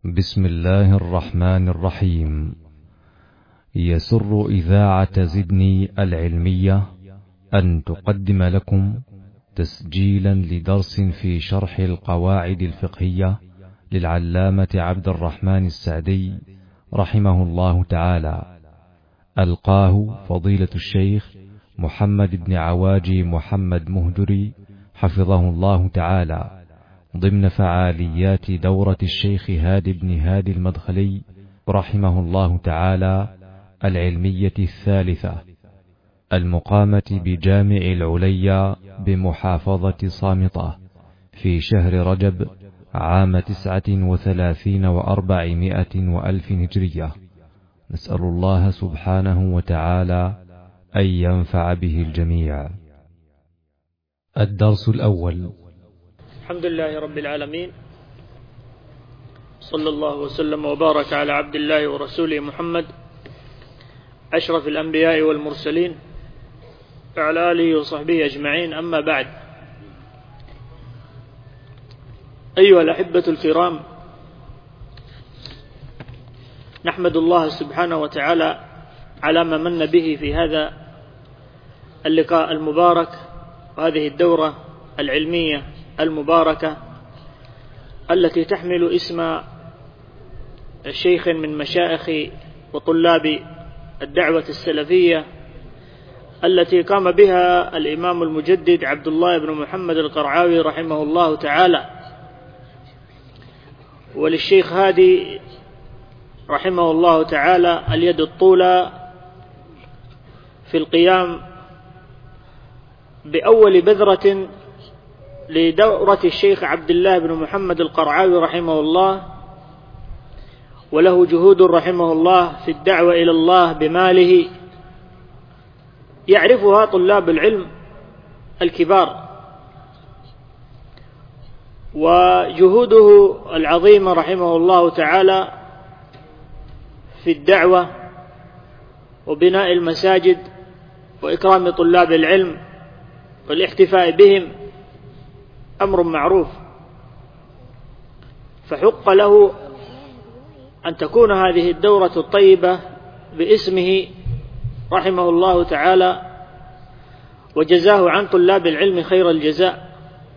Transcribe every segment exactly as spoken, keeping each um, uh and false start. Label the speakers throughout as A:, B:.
A: بسم الله الرحمن الرحيم. يسر إذاعة زدني العلمية أن تقدم لكم تسجيلا لدرس في شرح القواعد الفقهية للعلامة عبد الرحمن السعدي رحمه الله تعالى، ألقاه فضيلة الشيخ محمد بن عواجي محمد مهجري حفظه الله تعالى ضمن فعاليات دورة الشيخ هادي بن هادي المدخلي رحمه الله تعالى العلمية الثالثة المقامة بجامع العليا بمحافظة صامطة في شهر رجب عام تسعة وثلاثين وأربعمائة وألف هجرية. نسأل الله سبحانه وتعالى أن ينفع به الجميع. الدرس الأول.
B: الحمد لله رب العالمين، صلى الله وسلم وبارك على عبد الله ورسوله محمد أشرف الأنبياء والمرسلين وعلى آله وصحبه أجمعين، أما بعد. أيها الأحبة الكرام، نحمد الله سبحانه وتعالى على ما من به في هذا اللقاء المبارك وهذه الدورة العلمية المباركة التي تحمل اسم شيخ من مشايخ وطلاب الدعوة السلفية التي قام بها الإمام المجدد عبد الله بن محمد القرعاوي رحمه الله تعالى، وللشيخ هادي رحمه الله تعالى اليد الطولى في القيام بأول بذرة لدورة الشيخ عبد الله بن محمد القرعاوي رحمه الله، وله جهود رحمه الله في الدعوة إلى الله بماله يعرفها طلاب العلم الكبار، وجهوده العظيمة رحمه الله تعالى في الدعوة وبناء المساجد وإكرام طلاب العلم والاحتفاء بهم أمر معروف، فحق له أن تكون هذه الدورة الطيبة باسمه رحمه الله تعالى، وجزاه عن طلاب العلم خير الجزاء.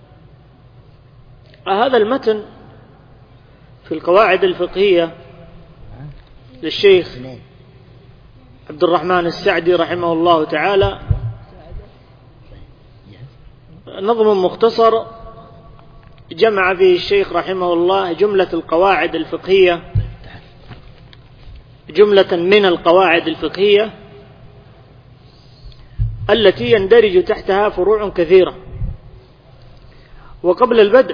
B: هذا المتن في القواعد الفقهية للشيخ عبد الرحمن السعدي رحمه الله تعالى نظم مختصر جمع فيه الشيخ رحمه الله جملة القواعد الفقهية جملة من القواعد الفقهية التي يندرج تحتها فروع كثيرة. وقبل البدء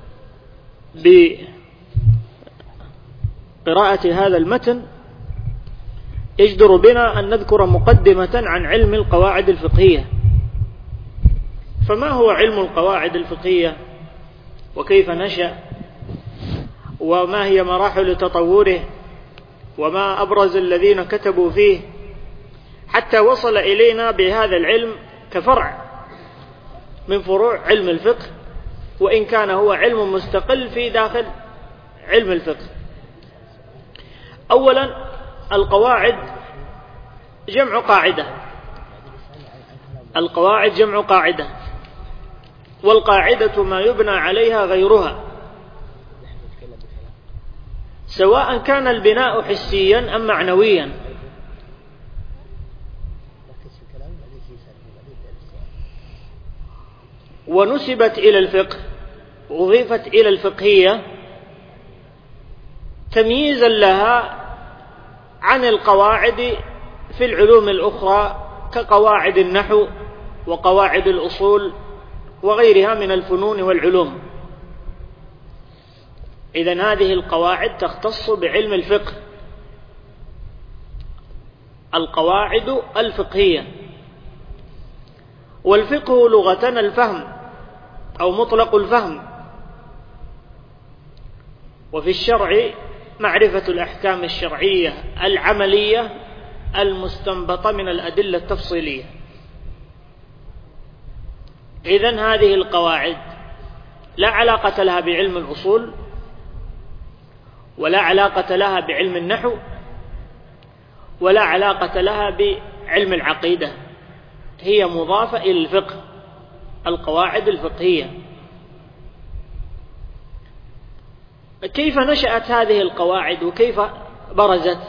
B: بقراءة هذا المتن يجدر بنا أن نذكر مقدمة عن علم القواعد الفقهية. فما هو علم القواعد الفقهية وكيف نشأ وما هي مراحل تطوره وما أبرز الذين كتبوا فيه حتى وصل إلينا بهذا العلم كفرع من فروع علم الفقه، وإن كان هو علم مستقل في داخل علم الفقه. أولا، القواعد جمع قاعدة. القواعد جمع قاعدة، والقاعدة ما يبنى عليها غيرها، سواء كان البناء حسيا أم معنويا. ونسبت إلى الفقه، أضيفت إلى الفقهية تمييزا لها عن القواعد في العلوم الأخرى كقواعد النحو وقواعد الأصول وغيرها من الفنون والعلوم. إذن هذه القواعد تختص بعلم الفقه، القواعد الفقهية. والفقه لغة الفهم أو مطلق الفهم، وفي الشرع معرفة الأحكام الشرعية العملية المستنبطة من الأدلة التفصيلية. إذن هذه القواعد لا علاقة لها بعلم الأصول ولا علاقة لها بعلم النحو ولا علاقة لها بعلم العقيدة، هي مضافة إلى الفقه، القواعد الفقهية. كيف نشأت هذه القواعد وكيف برزت؟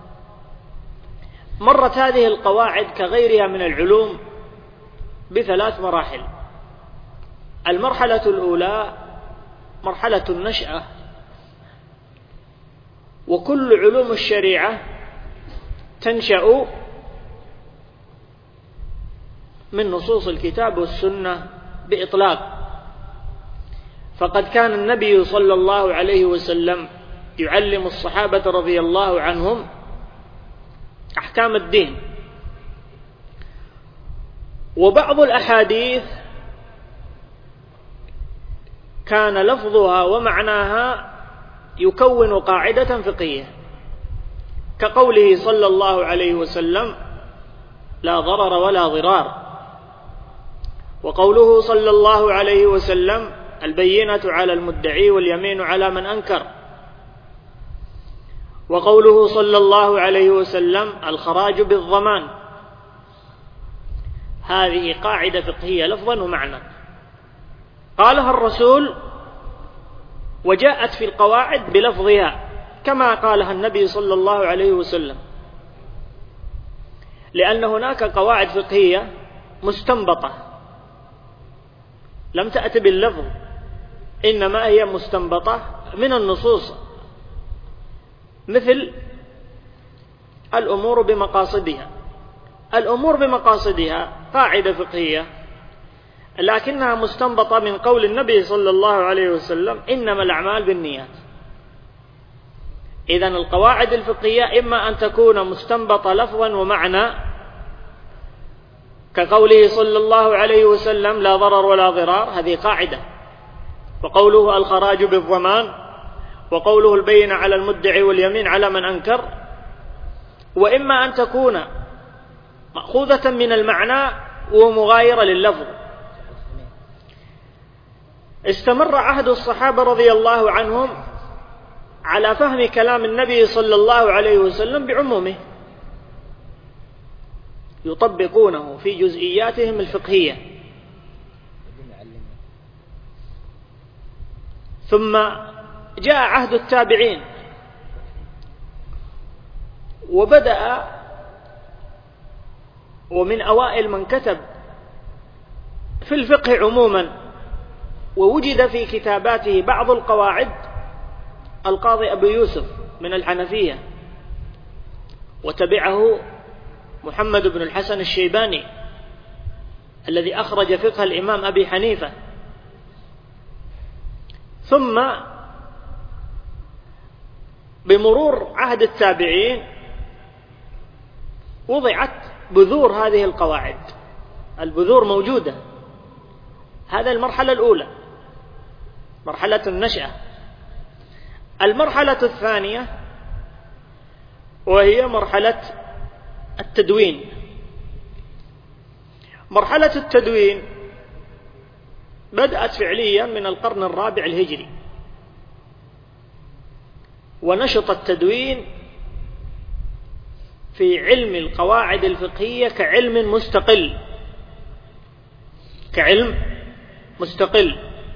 B: مرت هذه القواعد كغيرها من العلوم بثلاث مراحل. المرحلة الأولى مرحلة النشأة، وكل علوم الشريعة تنشأ من نصوص الكتاب والسنة بإطلاق. فقد كان النبي صلى الله عليه وسلم يعلم الصحابة رضي الله عنهم أحكام الدين، وبعض الأحاديث كان لفظها ومعناها يكون قاعدة فقهية، كقوله صلى الله عليه وسلم: لا ضرر ولا ضرار، وقوله صلى الله عليه وسلم: البينة على المدعي واليمين على من أنكر، وقوله صلى الله عليه وسلم: الخراج بالضمان. هذه قاعدة فقهية لفظا ومعنى قالها الرسول، وجاءت في القواعد بلفظها كما قالها النبي صلى الله عليه وسلم، لأن هناك قواعد فقهية مستنبطة لم تأت باللفظ، إنما هي مستنبطة من النصوص، مثل الأمور بمقاصدها. الأمور بمقاصدها قاعدة فقهية لكنها مستنبطة من قول النبي صلى الله عليه وسلم: إنما الأعمال بالنيات. إذن القواعد الفقهية إما أن تكون مستنبطة لفظا ومعنى، كقوله صلى الله عليه وسلم: لا ضرر ولا ضرار، هذه قاعدة، وقوله: الخراج بالضمان، وقوله: البينة على المدعي واليمين على من أنكر. وإما أن تكون مأخوذة من المعنى ومغايرة لللفظ. استمر عهد الصحابة رضي الله عنهم على فهم كلام النبي صلى الله عليه وسلم بعمومه، يطبقونه في جزئياتهم الفقهية. ثم جاء عهد التابعين، وبدأ ومن أوائل من كتب في الفقه عموما ووجد في كتاباته بعض القواعد القاضي أبو يوسف من الحنفية، وتبعه محمد بن الحسن الشيباني الذي أخرج فقه الإمام أبي حنيفة. ثم بمرور عهد التابعين وضعت بذور هذه القواعد، البذور موجودة. هذا المرحلة الأولى، مرحلة النشأة. المرحلة الثانية وهي مرحلة التدوين. مرحلة التدوين بدأت فعليا من القرن الرابع الهجري، ونشط التدوين في علم القواعد الفقهية كعلم مستقل، كعلم مستقل.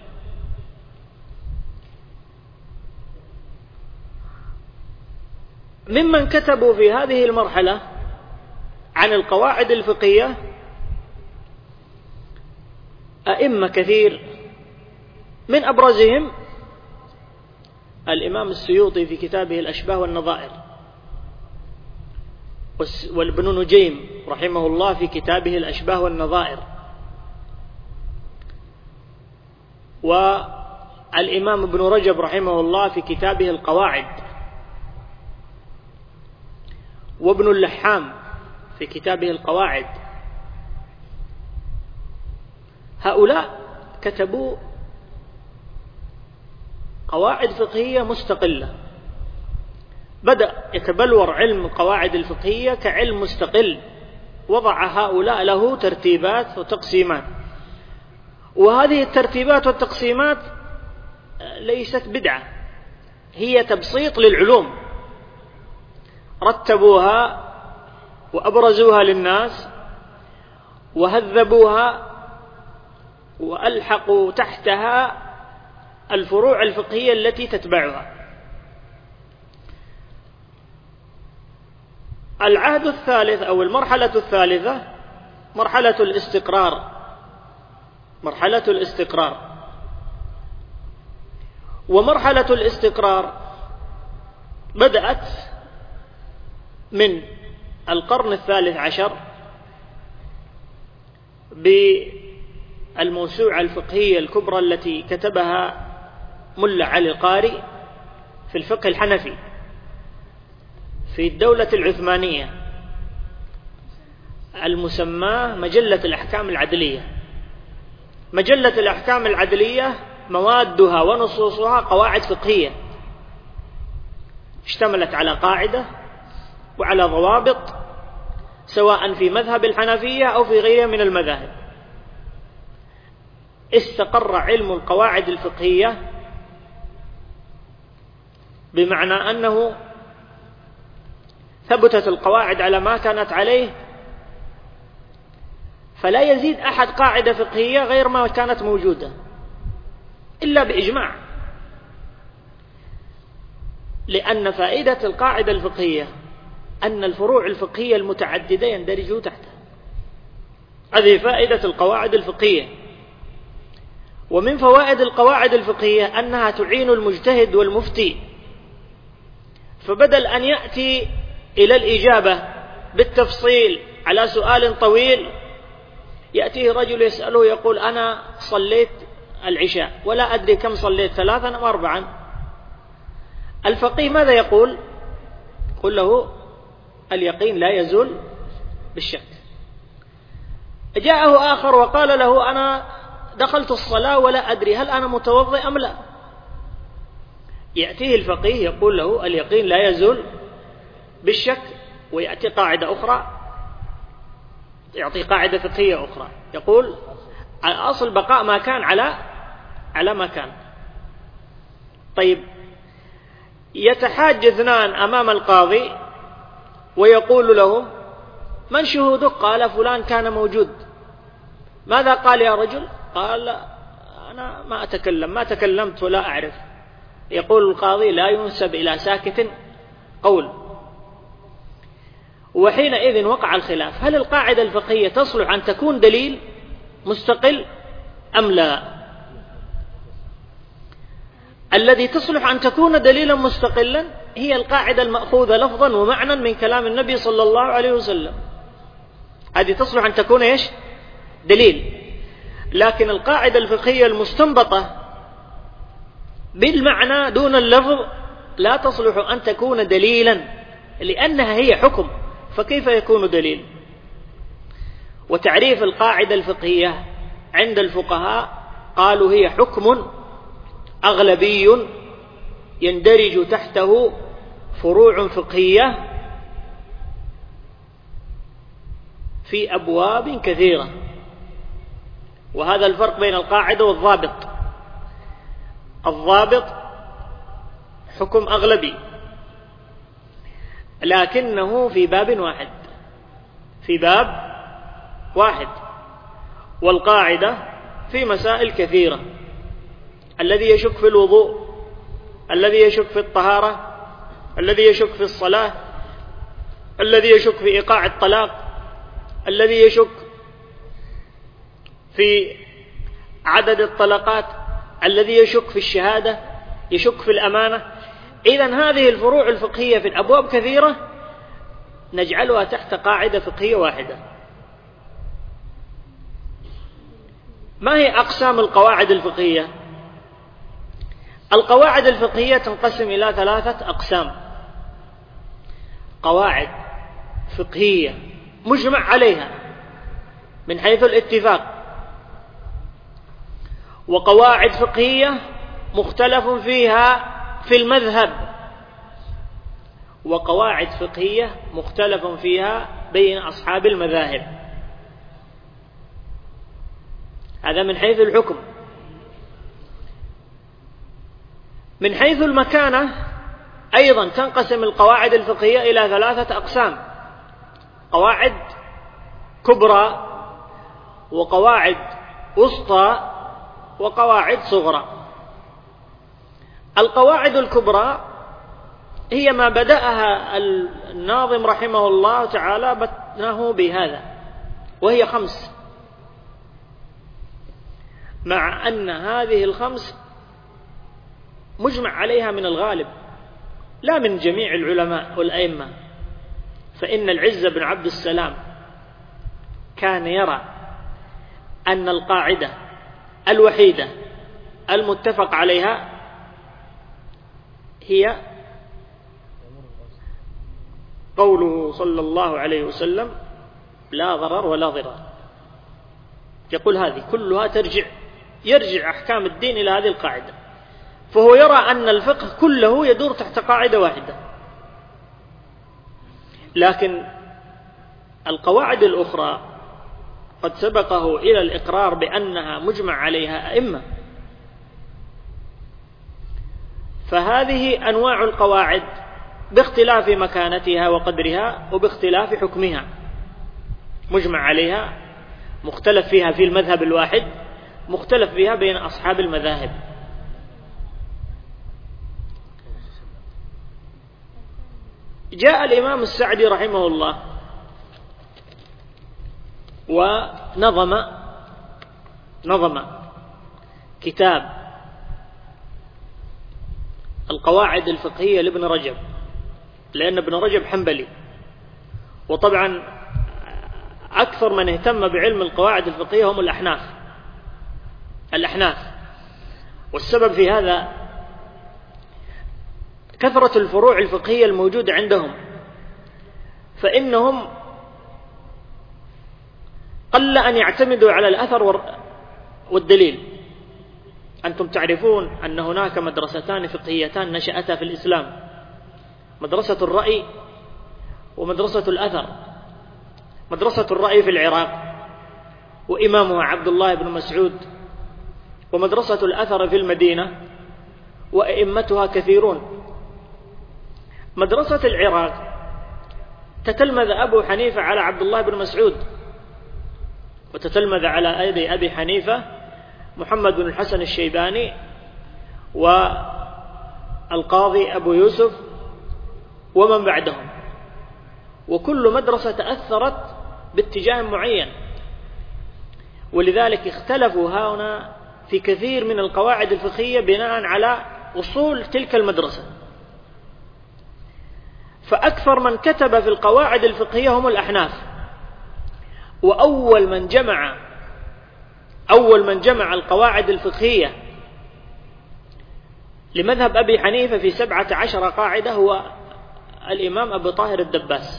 B: ممن كتبوا في هذه المرحلة عن القواعد الفقهية أئمة كثير، من أبرزهم الإمام السيوطي في كتابه الأشباه والنظائر، والابن نجيم رحمه الله في كتابه الأشباه والنظائر، والإمام ابن رجب رحمه الله في كتابه القواعد، وابن اللحام في كتابه القواعد. هؤلاء كتبوا قواعد فقهية مستقلة. بدأ يتبلور علم القواعد الفقهية كعلم مستقل، وضع هؤلاء له ترتيبات وتقسيمات، وهذه الترتيبات والتقسيمات ليست بدعة، هي تبسيط للعلوم، رتبوها وأبرزوها للناس وهذبوها وألحقوا تحتها الفروع الفقهية التي تتبعها. العهد الثالث أو المرحلة الثالثة مرحلة الاستقرار، مرحلة الاستقرار. ومرحلة الاستقرار بدأت من القرن الثالث عشر بالموسوعة الفقهية الكبرى التي كتبها ملا علي القاري في الفقه الحنفي في الدولة العثمانية، المسماة مجلة الأحكام العدلية. مجلة الأحكام العدلية موادها ونصوصها قواعد فقهية اشتملت على قاعدة وعلى ضوابط، سواء في مذهب الحنفية أو في غيره من المذاهب. استقر علم القواعد الفقهية بمعنى أنه ثبتت القواعد على ما كانت عليه، فلا يزيد أحد قاعدة فقهية غير ما كانت موجودة إلا بإجماع، لأن فائدة القاعدة الفقهية أن الفروع الفقهية المتعددة يندرج تحتها. هذه فائدة القواعد الفقهية. ومن فوائد القواعد الفقهية أنها تعين المجتهد والمفتي، فبدل أن يأتي إلى الإجابة بالتفصيل على سؤال طويل، يأتيه رجل يسأله يقول أنا صليت العشاء ولا أدري كم صليت، ثلاثا أم أربعا. الفقيه ماذا يقول؟ قل له اليقين لا يزول بالشك. جاءه آخر وقال له أنا دخلت الصلاة ولا أدري هل أنا متوضئ أم لا. يأتيه الفقيه يقول له اليقين لا يزول بالشك، ويأتي قاعدة أخرى، يعطي قاعدة فقهية أخرى يقول الأصل بقاء ما كان على على ما كان. طيب، يتحاج اثنان أمام القاضي ويقول لهم من شهودك؟ قال فلان كان موجود. ماذا قال يا رجل؟ قال أنا ما أتكلم، ما تكلمت ولا أعرف. يقول القاضي لا ينسب إلى ساكت قول. وحينئذ وقع الخلاف، هل القاعدة الفقهية تصلح أن تكون دليل مستقل أم لا؟ الذي تصلح أن تكون دليلا مستقلا هي القاعدة المأخوذة لفظا ومعنى من كلام النبي صلى الله عليه وسلم، هذه تصلح أن تكون إيش؟ دليل. لكن القاعدة الفقهية المستنبطة بالمعنى دون اللفظ لا تصلح أن تكون دليلا، لأنها هي حكم، فكيف يكون دليل؟ وتعريف القاعدة الفقهية عند الفقهاء قالوا هي حكم أغلبي يندرج تحته فروع فقهية في أبواب كثيرة. وهذا الفرق بين القاعدة والضابط. الضابط حكم أغلبي لكنه في باب واحد، في باب واحد. والقاعدة في مسائل كثيرة، الذي يشك في الوضوء، الذي يشك في الطهارة، الذي يشك في الصلاة، الذي يشك في إيقاع الطلاق، الذي يشك في عدد الطلقات، الذي يشك في الشهادة، يشك في الأمانة. إذن هذه الفروع الفقهية في الأبواب كثيرة نجعلها تحت قاعدة فقهية واحدة. ما هي أقسام القواعد الفقهية؟ القواعد الفقهية تنقسم إلى ثلاثة أقسام: قواعد فقهية مجمع عليها من حيث الاتفاق، وقواعد فقهية مختلف فيها في المذهب، وقواعد فقهية مختلف فيها بين أصحاب المذاهب. هذا من حيث الحكم. من حيث المكانة أيضا تنقسم القواعد الفقهية إلى ثلاثة أقسام: قواعد كبرى، وقواعد وسطى، وقواعد صغرى. القواعد الكبرى هي ما بدأها الناظم رحمه الله تعالى بتناه بهذا، وهي خمس، مع أن هذه الخمس مجمع عليها من الغالب لا من جميع العلماء والأئمة. فإن العز بن عبد السلام كان يرى أن القاعدة الوحيدة المتفق عليها هي قوله صلى الله عليه وسلم: لا ضرر ولا ضرار. يقول هذه كلها ترجع يرجع أحكام الدين إلى هذه القاعدة، فهو يرى أن الفقه كله يدور تحت قاعدة واحدة. لكن القواعد الأخرى قد سبقه إلى الإقرار بأنها مجمع عليها أئمة، فهذه أنواع القواعد باختلاف مكانتها وقدرها وباختلاف حكمها، مجمع عليها، مختلف فيها في المذهب الواحد، مختلف فيها بين أصحاب المذاهب. جاء الإمام السعدي رحمه الله ونظم نظم كتاب القواعد الفقهية لابن رجب، لأن ابن رجب حنبلي، وطبعا أكثر من اهتم بعلم القواعد الفقهية هم الأحناف الأحناف والسبب في هذا كثرة الفروع الفقهية الموجودة عندهم، فإنهم قل أن يعتمدوا على الأثر والدليل. أنتم تعرفون أن هناك مدرستان فقهيتان نشأتا في الإسلام: مدرسة الرأي ومدرسة الأثر. مدرسة الرأي في العراق وإمامها عبد الله بن مسعود، ومدرسة الأثر في المدينة وأئمتها كثيرون. مدرسة العراق تتلمذ أبو حنيفة على عبد الله بن مسعود، وتتلمذ على أيدي أبي حنيفة محمد بن الحسن الشيباني والقاضي أبو يوسف ومن بعدهم، وكل مدرسة تأثرت باتجاه معين، ولذلك اختلفوا هنا في كثير من القواعد الفقهية بناء على أصول تلك المدرسة. فأكثر من كتب في القواعد الفقهية هم الأحناف، وأول من جمع أول من جمع القواعد الفقهية لمذهب أبي حنيفة في سبعة عشر قاعدة هو الإمام أبو طاهر الدباس،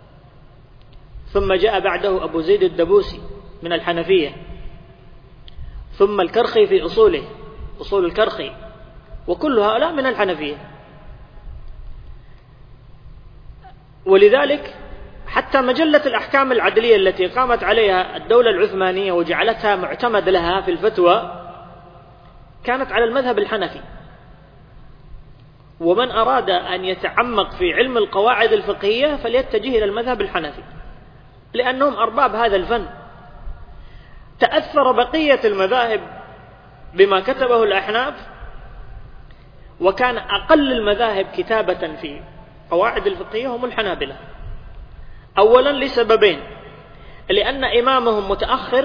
B: ثم جاء بعده أبو زيد الدبوسي من الحنفية، ثم الكرخي في أصوله أصول الكرخي، وكل هؤلاء من الحنفية. ولذلك حتى مجلة الأحكام العدلية التي قامت عليها الدولة العثمانية وجعلتها معتمد لها في الفتوى كانت على المذهب الحنفي. ومن أراد أن يتعمق في علم القواعد الفقهية فليتجه إلى المذهب الحنفي، لأنهم أرباب هذا الفن. تأثر بقية المذاهب بما كتبه الأحناف، وكان أقل المذاهب كتابة في قواعد الفقهية هم الحنابلة، أولا لسببين: لأن إمامهم متأخر،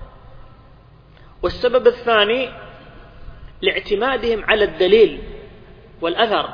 B: والسبب الثاني لاعتمادهم على الدليل والأثر.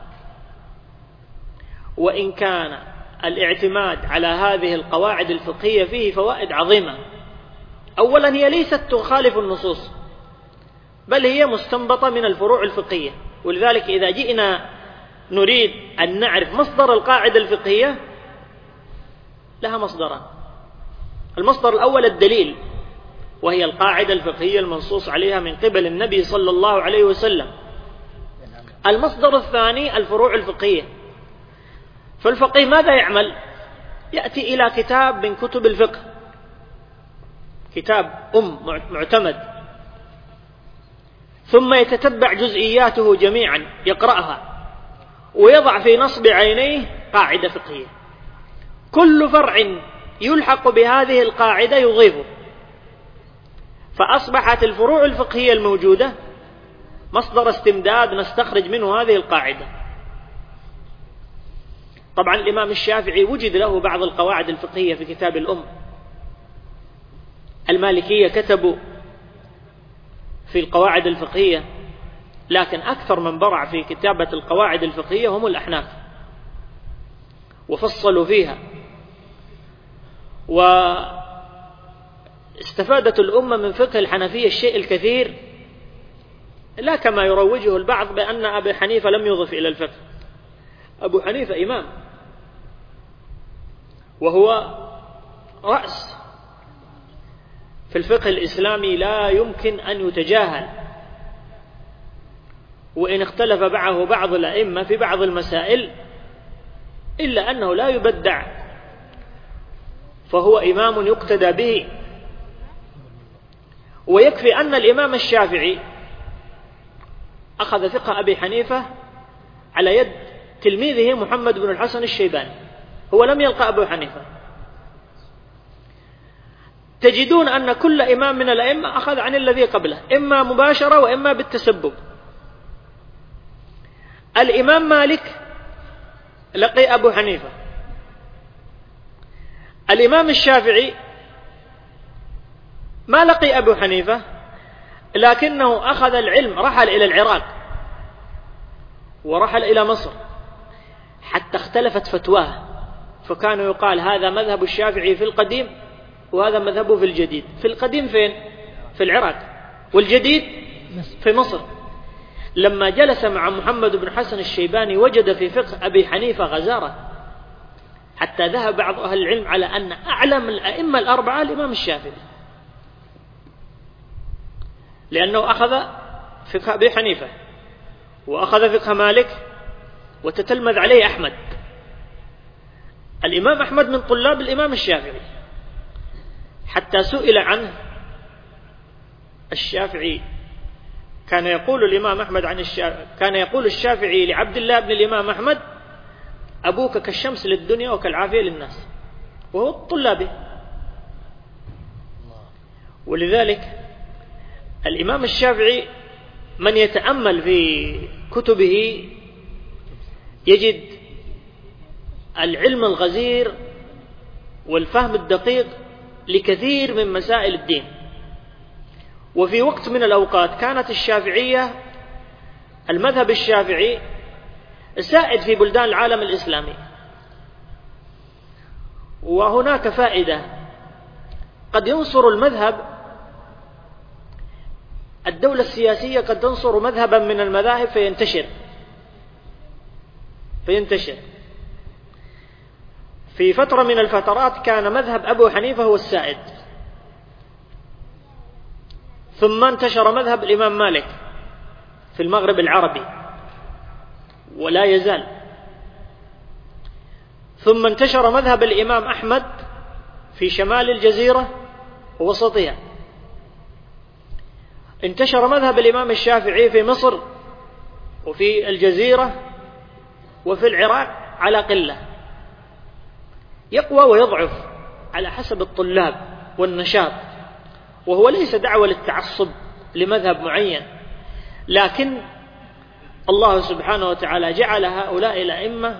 B: وإن كان الاعتماد على هذه القواعد الفقهية فيه فوائد عظيمة. أولا هي ليست تخالف النصوص، بل هي مستنبطة من الفروع الفقهية، ولذلك إذا جئنا نريد أن نعرف مصدر القاعدة الفقهية لها مصدران: المصدر الأول الدليل، وهي القاعدة الفقهية المنصوص عليها من قبل النبي صلى الله عليه وسلم. المصدر الثاني الفروع الفقهية. فالفقيه ماذا يعمل؟ يأتي إلى كتاب من كتب الفقه، كتاب أم معتمد، ثم يتتبع جزئياته جميعا، يقرأها ويضع في نصب عينيه قاعدة فقهية، كل فرع يلحق بهذه القاعدة يضيفه، فأصبحت الفروع الفقهية الموجودة مصدر استمداد نستخرج منه هذه القاعدة. طبعا الإمام الشافعي وجد له بعض القواعد الفقهية في كتاب الأم. المالكية كتبوا في القواعد الفقهية، لكن أكثر من برع في كتابة القواعد الفقهية هم الأحناف، وفصلوا فيها، واستفادت الأمة من فقه الحنفية الشيء الكثير، لا كما يروجه البعض بأن أبي حنيفة لم يضف إلى الفقه. أبو حنيفة إمام، وهو رأس في الفقه الإسلامي لا يمكن أن يتجاهل، وإن اختلف معه بعض الأئمة في بعض المسائل إلا أنه لا يبدع، فهو إمام يقتدى به. ويكفي أن الإمام الشافعي أخذ فقه أبي حنيفة على يد تلميذه محمد بن الحسن الشيباني، هو لم يلقى أبو حنيفة. تجدون أن كل إمام من الأئمة أخذ عن الذي قبله، إما مباشرة وإما بالتسبب. الإمام مالك لقي أبو حنيفة، الإمام الشافعي ما لقي أبو حنيفة، لكنه أخذ العلم، رحل إلى العراق ورحل إلى مصر حتى اختلفت فتواه، فكان يقال هذا مذهب الشافعي في القديم وهذا مذهبه في الجديد. في القديم فين؟ في العراق، والجديد في مصر. لما جلس مع محمد بن حسن الشيباني وجد في فقه أبي حنيفة غزارة، حتى ذهب بعض أهل العلم على أن أعلم الأئمة الأربعة الإمام الشافعي، لأنه أخذ فقه أبي حنيفة وأخذ فقه مالك وتتلمذ عليه أحمد. الإمام أحمد من طلاب الإمام الشافعي، حتى سئل عنه الشافعي، كان يقول الإمام أحمد عن الشافعي، كان يقول الشافعي لعبد الله بن الإمام أحمد: أبوك كالشمس للدنيا وكالعافية للناس، وهو طلابه. ولذلك الإمام الشافعي من يتأمل في كتبه يجد العلم الغزير والفهم الدقيق لكثير من مسائل الدين. وفي وقت من الأوقات كانت الشافعية، المذهب الشافعي سائد في بلدان العالم الإسلامي، وهناك فائدة، قد ينصر المذهب الدولة السياسية، قد تنصر مذهبا من المذاهب فينتشر فينتشر في فترة من الفترات كان مذهب أبو حنيفة هو السائد، ثم انتشر مذهب الإمام مالك في المغرب العربي ولا يزال، ثم انتشر مذهب الإمام أحمد في شمال الجزيرة ووسطها، انتشر مذهب الإمام الشافعي في مصر وفي الجزيرة وفي العراق على قلة، يقوى ويضعف على حسب الطلاب والنشاط، وهو ليس دعوة للتعصب لمذهب معين، لكن الله سبحانه وتعالى جعل هؤلاء الأئمة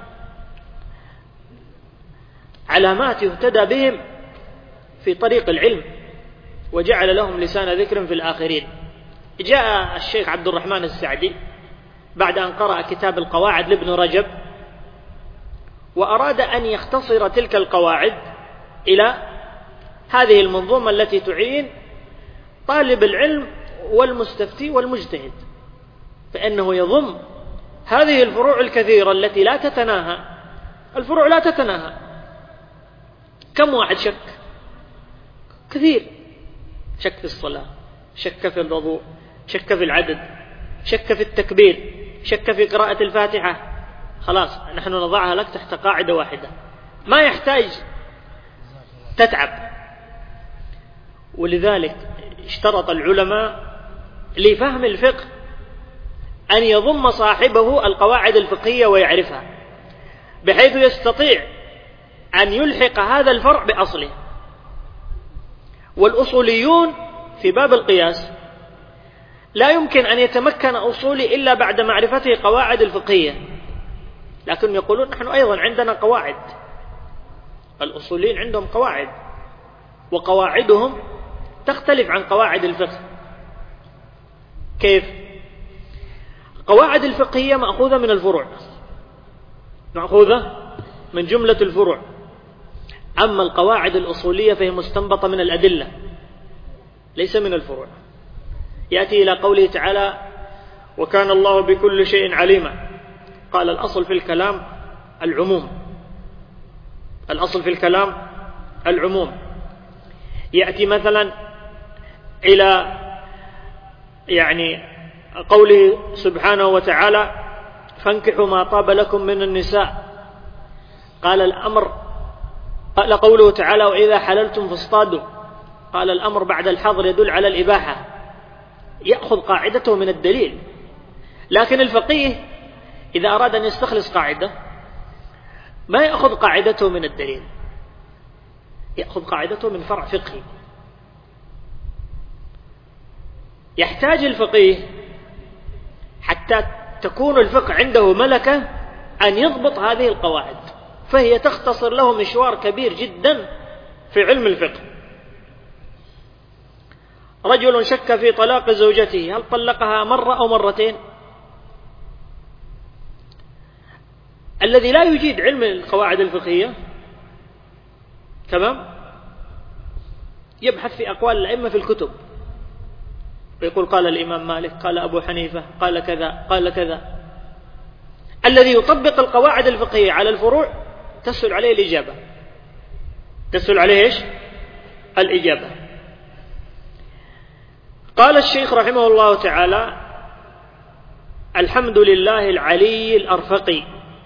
B: علامات يهتدى بهم في طريق العلم، وجعل لهم لسان ذكر في الآخرين. جاء الشيخ عبد الرحمن السعدي بعد أن قرأ كتاب القواعد لابن رجب، وأراد أن يختصر تلك القواعد إلى هذه المنظومة التي تعين طالب العلم والمستفتي والمجتهد، فإنه يضم هذه الفروع الكثيرة التي لا تتناهى. الفروع لا تتناهى، كم واحد شك؟ كثير، شك في الصلاة، شك في الوضوء، شك في العدد، شك في التكبير، شك في قراءة الفاتحة. خلاص نحن نضعها لك تحت قاعدة واحدة، ما يحتاج تتعب. ولذلك اشترط العلماء لفهم الفقه أن يضم صاحبه القواعد الفقهية ويعرفها، بحيث يستطيع أن يلحق هذا الفرع بأصله. والأصوليون في باب القياس لا يمكن أن يتمكن أصولي إلا بعد معرفته قواعد الفقهية، لكن يقولون نحن أيضا عندنا قواعد. الأصوليين عندهم قواعد، وقواعدهم تختلف عن قواعد الفقه. كيف؟ قواعد الفقهية مأخوذة من الفروع، مأخوذة من جملة الفروع. أما القواعد الأصولية فهي مستنبطة من الأدلة ليس من الفروع. يأتي إلى قوله تعالى: وكان الله بكل شيء عليما. قال الأصل في الكلام العموم، الأصل في الكلام العموم. يأتي مثلا إلى يعني قوله سبحانه وتعالى: فانكحوا ما طاب لكم من النساء. قال الأمر، قال قوله تعالى: وإذا حللتم فاصطادوا. قال الأمر بعد الحظر يدل على الإباحة، يأخذ قاعدته من الدليل. لكن الفقيه إذا أراد أن يستخلص قاعدة ما يأخذ قاعدته من الدليل، يأخذ قاعدته من فرع فقهي. يحتاج الفقيه حتى تكون الفقه عنده ملكة أن يضبط هذه القواعد، فهي تختصر له مشوار كبير جدا في علم الفقه. رجل شك في طلاق زوجته، هل طلقها مرة أو مرتين؟ الذي لا يجيد علم القواعد الفقهية تمام يبحث في أقوال الأئمة في الكتب، ويقول قال الإمام مالك، قال أبو حنيفة، قال كذا قال كذا. الذي يطبق القواعد الفقهية على الفروع تسهل عليه الإجابة، تسهل عليه إيش؟ الإجابة. قال الشيخ رحمه الله تعالى: الحمد لله العلي الأرفق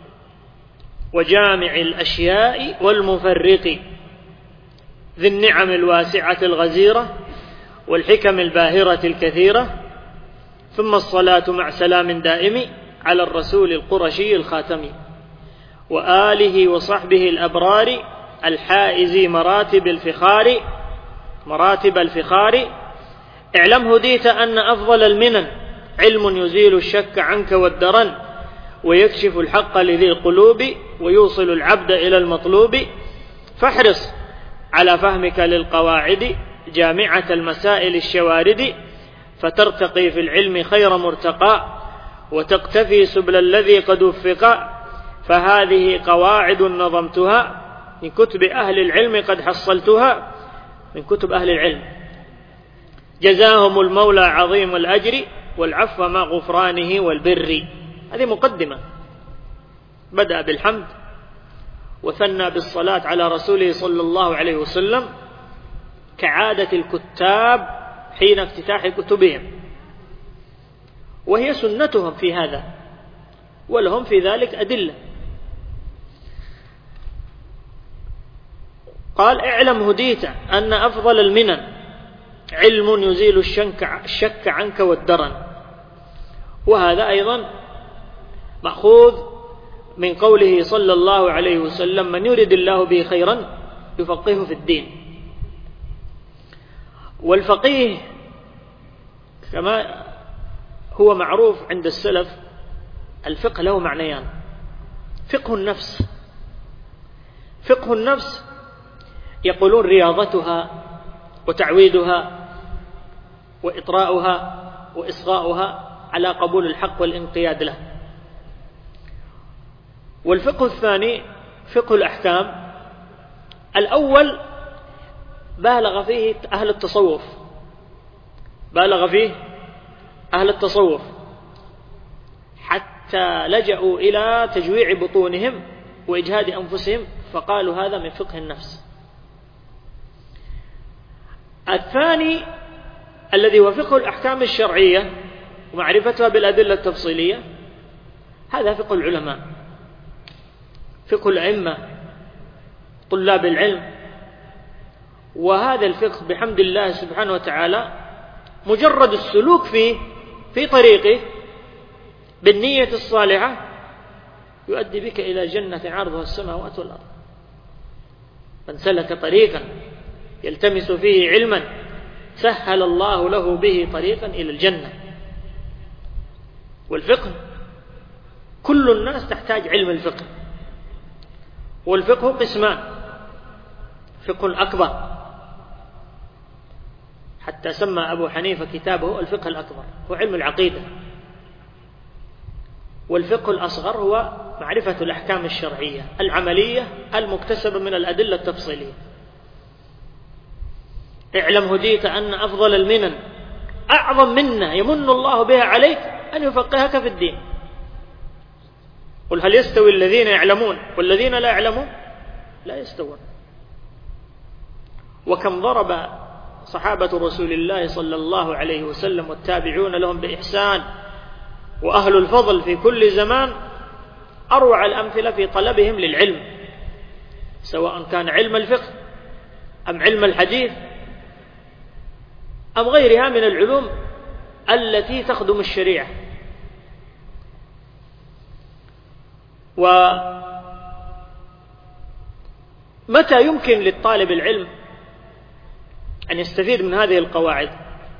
B: وجامع الأشياء والمفرق، ذي النعم الواسعة الغزيرة والحكم الباهرة الكثيرة، ثم الصلاة مع سلام دائم على الرسول القرشي الخاتم وآله وصحبه الأبرار الحائز مراتب الفخار مراتب الفخار. اعلم هديت أن أفضل المنن علم يزيل الشك عنك والدرن، ويكشف الحق لذي القلوب، ويوصل العبد إلى المطلوب. فاحرص على فهمك للقواعد جامعة المسائل الشوارد، فترتقي في العلم خير مرتقى، وتقتفي سبل الذي قد وفق. فهذه قواعد نظمتها من كتب أهل العلم قد حصلتها، من كتب أهل العلم، جزاهم المولى عظيم الأجر والعفو مع غفرانه والبر. هذه مقدمة، بدأ بالحمد وثنى بالصلاة على رسوله صلى الله عليه وسلم كعادة الكتاب حين افتتاح كتبهم، وهي سنتهم في هذا، ولهم في ذلك أدلة. قال: اعلم هديت أن أفضل المنن علم يزيل الشك عنك والدرن. وهذا أيضا مأخوذ من قوله صلى الله عليه وسلم: من يرد الله به خيرا يفقهه في الدين. والفقيه كما هو معروف عند السلف الفقه له معنيان: فقه النفس، فقه النفس يقولون رياضتها وتعويدها وإطراؤها وإصغاؤها على قبول الحق والانقياد له. والفقه الثاني فقه الأحكام. الأول بالغ فيه أهل التصوف، بالغ فيه أهل التصوف حتى لجأوا إلى تجويع بطونهم وإجهاد أنفسهم، فقالوا هذا من فقه النفس. الثاني الذي هو فقه الأحكام الشرعية ومعرفتها بالأدلة التفصيلية، هذا فقه العلماء، فقه الأئمة طلاب العلم. وهذا الفقه بحمد الله سبحانه وتعالى مجرد السلوك فيه في طريقه بالنية الصالحة يؤدي بك إلى جنة عرضها السماوات والأرض. من سلك طريقا يلتمس فيه علما سهل الله له به طريقا إلى الجنة. والفقه كل الناس تحتاج علم الفقه، والفقه قسمان: فقه أكبر، حتى سمى أبو حنيفة كتابه الفقه الأكبر، هو علم العقيدة. والفقه الأصغر هو معرفة الأحكام الشرعية العملية المكتسبة من الأدلة التفصيلية. اعلم هديت أن أفضل المنن أعظم منة يمن الله بها عليك أن يفقهك في الدين. قل هل يستوي الذين يعلمون والذين لا يعلمون؟ لا يستوون. وكم ضرب صحابة رسول الله صلى الله عليه وسلم والتابعون لهم بإحسان وأهل الفضل في كل زمان أروع الأمثلة في طلبهم للعلم، سواء كان علم الفقه أم علم الحديث أم غيرها من العلوم التي تخدم الشريعة. ومتى يمكن للطالب العلم أن يستفيد من هذه القواعد؟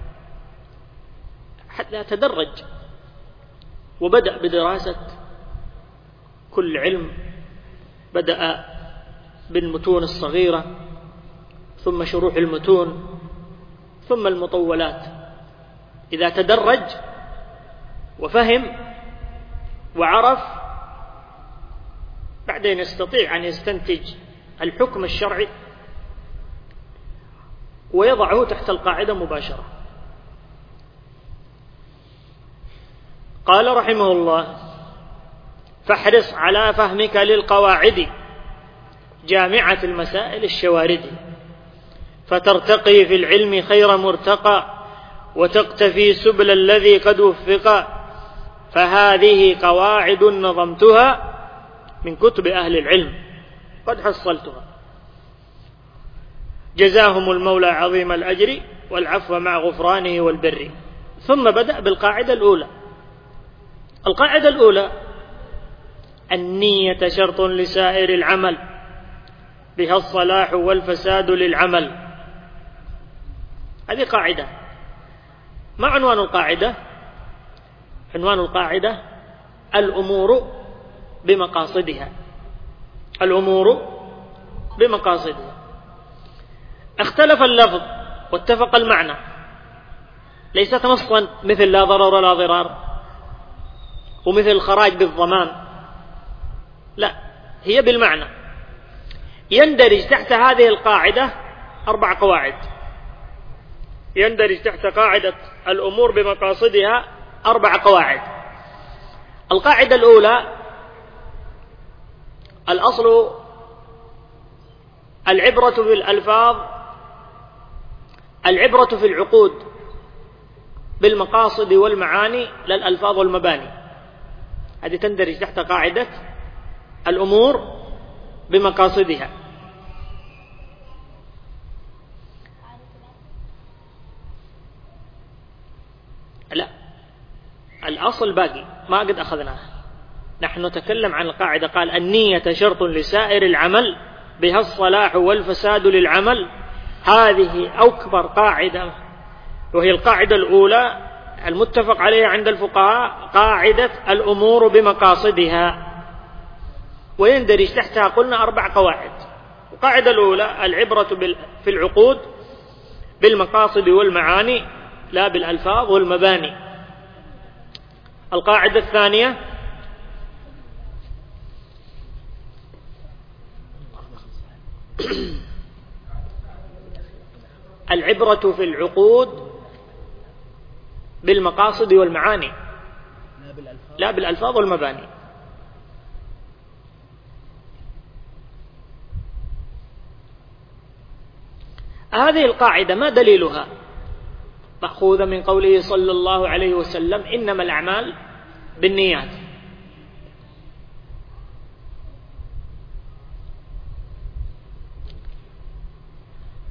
B: حتى يتدرج، وبدأ بدراسة كل علم، بدأ بالمتون الصغيرة، ثم شروح المتون، ثم المطولات. إذا تدرج وفهم وعرف، بعدين يستطيع أن يستنتج الحكم الشرعي ويضعه تحت القاعدة مباشرة. قال رحمه الله: فاحرص على فهمك للقواعد جامعة المسائل الشوارد، فترتقي في العلم خير مرتقى، وتقتفي سبل الذي قد وفق. فهذه قواعد نظمتها من كتب أهل العلم قد حصلتها، جزاهم المولى عظيم الأجر والعفو مع غفرانه والبر. ثم بدأ بالقاعدة الأولى. القاعدة الأولى: النية شرط لسائر العمل، بها الصلاح والفساد للعمل. هذه قاعدة. ما عنوان القاعدة؟ عنوان القاعدة: الأمور بمقاصدها. الأمور بمقاصدها. اختلف اللفظ واتفق المعنى، ليست نصا مثل لا ضرر ولا ضرار ومثل الخراج بالضمان، لا، هي بالمعنى. يندرج تحت هذه القاعدة أربع قواعد. يندرج تحت قاعدة الأمور بمقاصدها أربع قواعد. القاعدة الأولى: الأصل العبرة بالألفاظ، العبرة في العقود بالمقاصد والمعاني لا الألفاظ والمباني. هذه تندرج تحت قاعدة الأمور بمقاصدها. لا، الأصل باقي ما قد أخذناه. نحن نتكلم عن القاعدة. قال: النية شرط لسائر العمل، بها الصلاح والفساد للعمل. هذه أكبر قاعدة، وهي القاعدة الأولى المتفق عليها عند الفقهاء، قاعدة الأمور بمقاصدها. ويندرج تحتها قلنا أربع قواعد. القاعدة الأولى: العبرة في العقود بالمقاصد والمعاني لا بالألفاظ والمباني. القاعدة الثانية: العبرة في العقود بالمقاصد والمعاني لا بالألفاظ والمباني. هذه القاعدة ما دليلها؟ مأخوذة من قوله صلى الله عليه وسلم: إنما الأعمال بالنيات.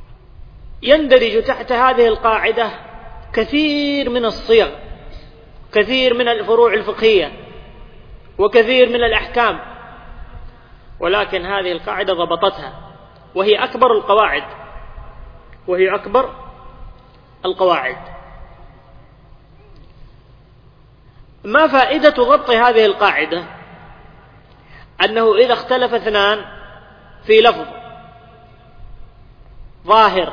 B: يندرج تحت هذه القاعدة كثير من الصيغ وكثير من الفروع الفقهية وكثير من الأحكام، ولكن هذه القاعدة ضبطتها، وهي أكبر القواعد وهي أكبر القواعد. ما فائدة ضبط هذه القاعدة؟ أنه إذا اختلف اثنان في لفظ ظاهر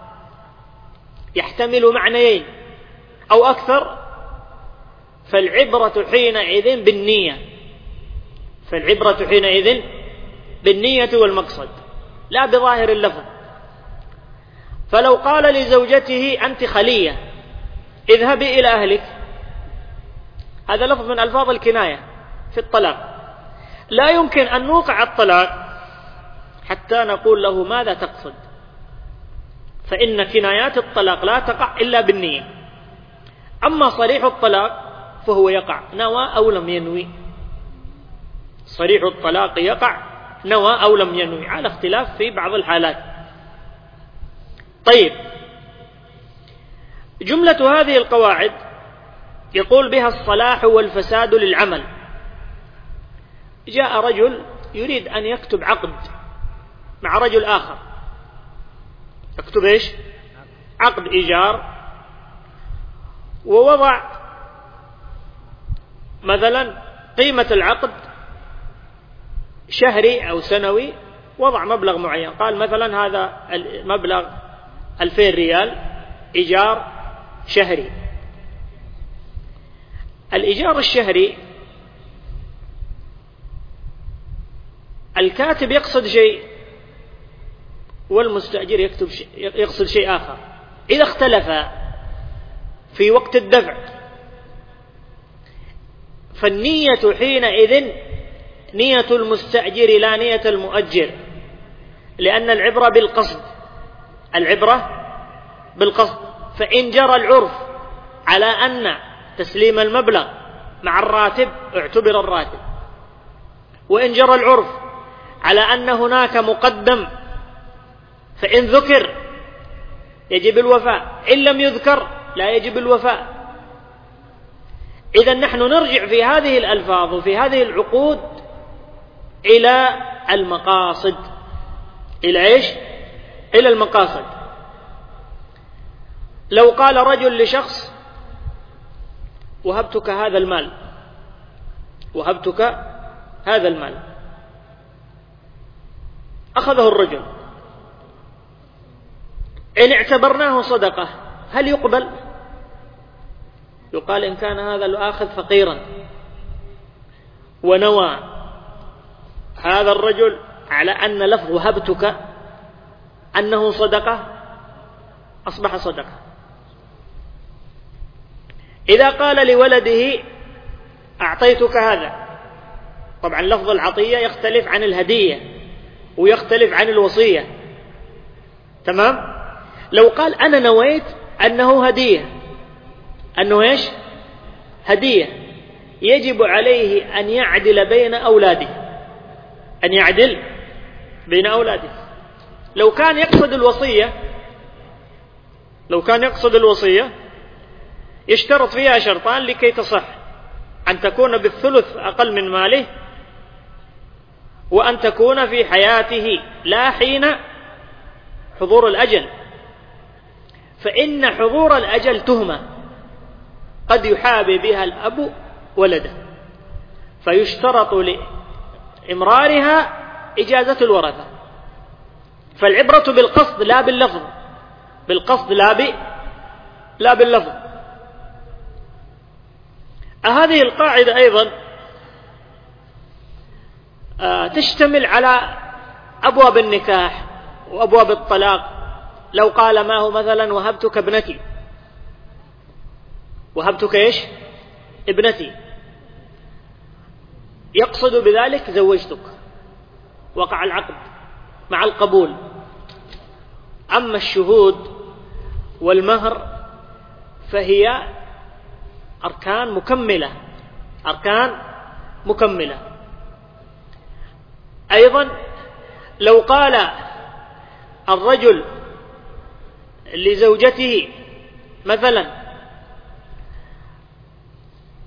B: يحتمل معنيين أو أكثر، فالعبرة حينئذ بالنية فالعبرة حينئذ بالنية والمقصد لا بظاهر اللفظ. فلو قال لزوجته أنت خلية اذهبي إلى أهلك، هذا لفظ من ألفاظ الكناية في الطلاق، لا يمكن أن نوقع الطلاق حتى نقول له ماذا تقصد، فإن كنايات الطلاق لا تقع إلا بالنية. أما صريح الطلاق فهو يقع نوى أو لم ينوي، صريح الطلاق يقع نوى أو لم ينوي على اختلاف في بعض الحالات. طيب، جملة هذه القواعد يقول بها الصلاح والفساد للعمل. جاء رجل يريد أن يكتب عقد مع رجل آخر، يكتب إيش؟ عقد إيجار، ووضع مثلا قيمة العقد شهري أو سنوي، وضع مبلغ معين، قال مثلا هذا المبلغ ألفين ريال إيجار شهري. الإيجار الشهري الكاتب يقصد شيء والمستأجر يكتب شيء يقصد شيء آخر. إذا اختلفا في وقت الدفع فالنية حينئذ نية المستأجر لا نية المؤجر، لأن العبرة بالقصد العبرة بالقصد فإن جرى العرف على أن تسليم المبلغ مع الراتب اعتبر الراتب، وإن جرى العرف على أن هناك مقدم فإن ذكر يجب الوفاء، إن لم يذكر لا يجب الوفاء. إذن نحن نرجع في هذه الألفاظ وفي هذه العقود إلى المقاصد. إلى إيش؟ إلى المقاصد. لو قال رجل لشخص وهبتك هذا المال وهبتك هذا المال، أخذه الرجل، إن اعتبرناه صدقة هل يقبل؟ يقال إن كان هذا الآخذ فقيرا ونوى هذا الرجل على أن لفظ وهبتك أنه صدقة أصبح صدقة. إذا قال لولده أعطيتك هذا، طبعا لفظ العطية يختلف عن الهدية ويختلف عن الوصية، تمام؟ لو قال أنا نويت أنه هدية، أنه إيش؟ هدية، يجب عليه أن يعدل بين أولاده أن يعدل بين أولاده. لو كان يقصد الوصية لو كان يقصد الوصية يشترط فيها شرطان لكي تصح: أن تكون بالثلث أقل من ماله، وأن تكون في حياته لا حين حضور الأجل، فإن حضور الأجل تهمة قد يحابي بها الأب ولده، فيشترط لإمرارها إجازة الورثة. فالعبرة بالقصد لا باللفظ، بالقصد لا ب لا باللفظ. هذه القاعدة أيضا تشتمل على أبواب النكاح وأبواب الطلاق. لو قال ما هو مثلا وهبتك ابنتي، وهبتك إيش؟ ابنتي، يقصد بذلك زوجتك، وقع العقد مع القبول. أما الشهود والمهر فهي أركان مكملة أركان مكملة. أيضا لو قال الرجل لزوجته مثلا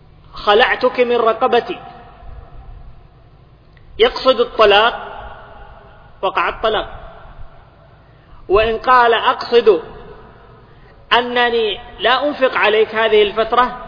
B: خلعتك من رقبتي، يقصد الطلاق وقع الطلاق. وإن قال أقصد أنني لا أنفق عليك هذه الفترة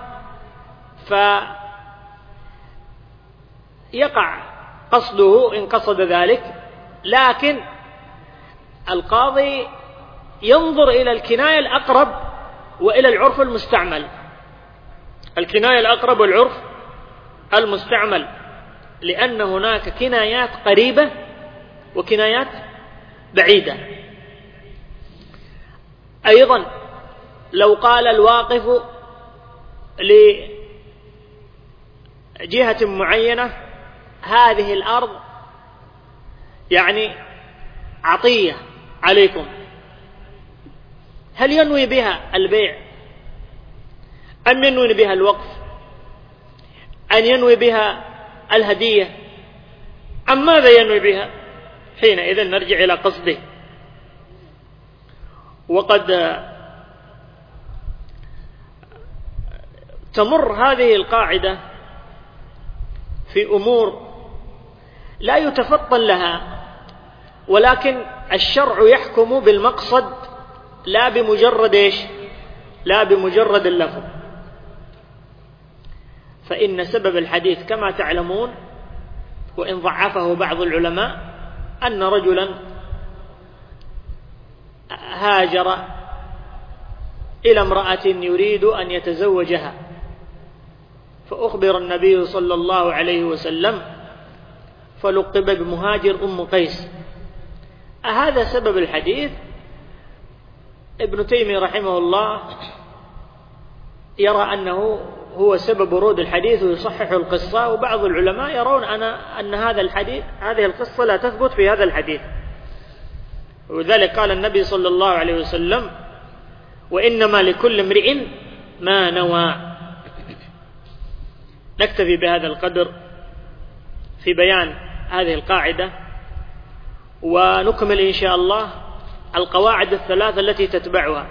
B: فيقع قصده إن قصد ذلك، لكن القاضي ينظر إلى الكناية الأقرب وإلى العرف المستعمل. الكناية الأقرب والعرف المستعمل، لأن هناك كنايات قريبة وكنايات بعيدة. أيضا لو قال الواقف لجهة معينة هذه الأرض يعني عطية عليكم، هل ينوي بها البيع أم ينوي بها الوقف أن ينوي بها الهدية أم ماذا ينوي بها؟ حينئذ نرجع إلى قصده. وقد تمر هذه القاعدة في أمور لا يتفطن لها، ولكن الشرع يحكم بالمقصد لا بمجرد إيش؟ لا بمجرد اللفظ. فإن سبب الحديث كما تعلمون وإن ضعفه بعض العلماء أن رجلا هاجر إلى امرأة يريد أن يتزوجها، فأخبر النبي صلى الله عليه وسلم فلقب بمهاجر أم قيس. هذا سبب الحديث؟ ابن تيمية رحمه الله يرى أنه هو سبب ورود الحديث ويصحح القصة، وبعض العلماء يرون أنا أن هذا الحديث هذه القصة لا تثبت في هذا الحديث. وذلك قال النبي صلى الله عليه وسلم وإنما لكل امرئ ما نوى. نكتفي بهذا القدر في بيان هذه القاعدة، ونكمل إن شاء الله القواعد الثلاثة التي تتبعها.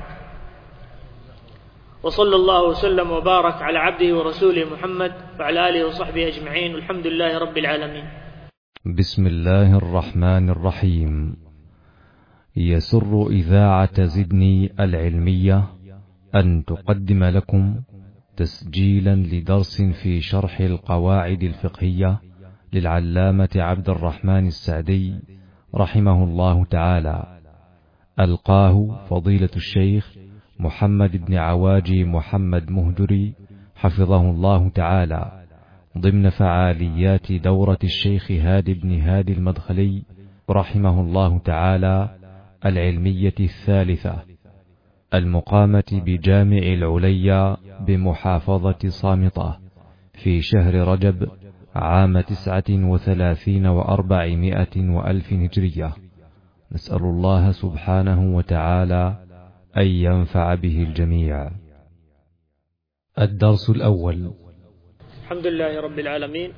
B: وصلى الله وسلم وبارك على عبده ورسوله محمد وعلى آله وصحبه أجمعين، والحمد لله رب العالمين.
A: بسم الله الرحمن الرحيم. يسر إذاعة زدني العلمية أن تقدم لكم تسجيلا لدرس في شرح القواعد الفقهية للعلامة عبد الرحمن السعدي رحمه الله تعالى، ألقاه فضيلة الشيخ محمد بن عواجي محمد مهجري حفظه الله تعالى ضمن فعاليات دورة الشيخ هادي بن هادي المدخلي رحمه الله تعالى العلمية الثالثة المقامة بجامع العليا بمحافظة صامطة في شهر رجب عام تسعة وثلاثين وأربعمائة وألف هجرية. نسأل الله سبحانه وتعالى أن ينفع به الجميع. الدرس الأول.
B: الحمد لله رب العالمين،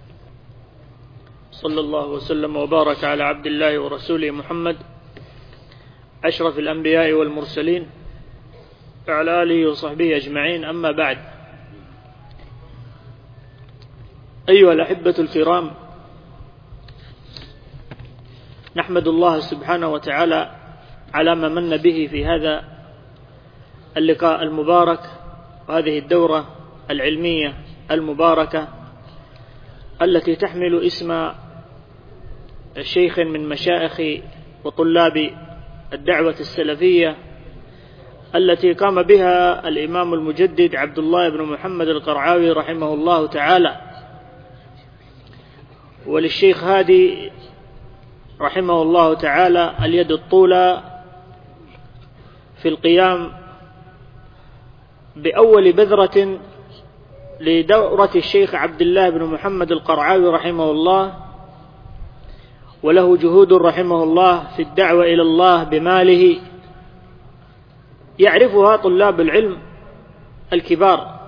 B: صلى الله وسلم وبارك على عبد الله ورسوله محمد أشرف الأنبياء والمرسلين وعلى آله وصحبه أجمعين. أما بعد، أيها الأحبة الكرام، نحمد الله سبحانه وتعالى على ما من به في هذا اللقاء المبارك وهذه الدورة العلمية المباركة التي تحمل اسم شيخ من مشايخ وطلاب الدعوة السلفية التي قام بها الإمام المجدد عبد الله بن محمد القرعاوي رحمه الله تعالى، وللشيخ هادي رحمه الله تعالى اليد الطولى في القيام بأول بذرة لدورة الشيخ عبد الله بن محمد القرعاوي رحمه الله، وله جهود رحمه الله في الدعوة إلى الله بماله يعرفها طلاب العلم الكبار،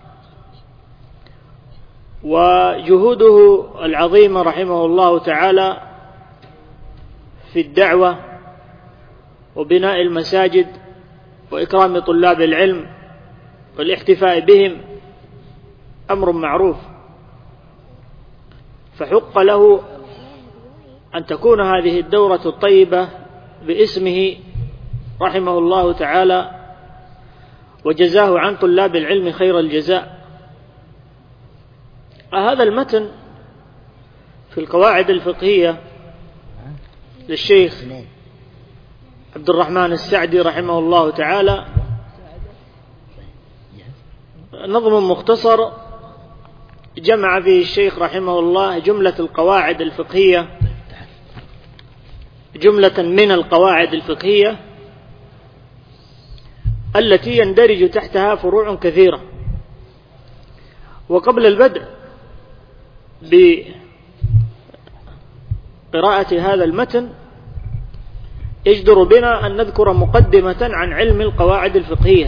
B: وجهوده العظيمة رحمه الله تعالى في الدعوة وبناء المساجد وإكرام طلاب العلم والاحتفاء بهم أمر معروف، فحق له أن تكون هذه الدورة الطيبة باسمه رحمه الله تعالى، وجزاه عن طلاب العلم خير الجزاء. هذا المتن في القواعد الفقهية للشيخ عبد الرحمن السعدي رحمه الله تعالى نظم مختصر جمع فيه الشيخ رحمه الله جملة القواعد الفقهية، جملة من القواعد الفقهية التي يندرج تحتها فروع كثيرة. وقبل البدء بقراءة هذا المتن يجدر بنا أن نذكر مقدمة عن علم القواعد الفقهية.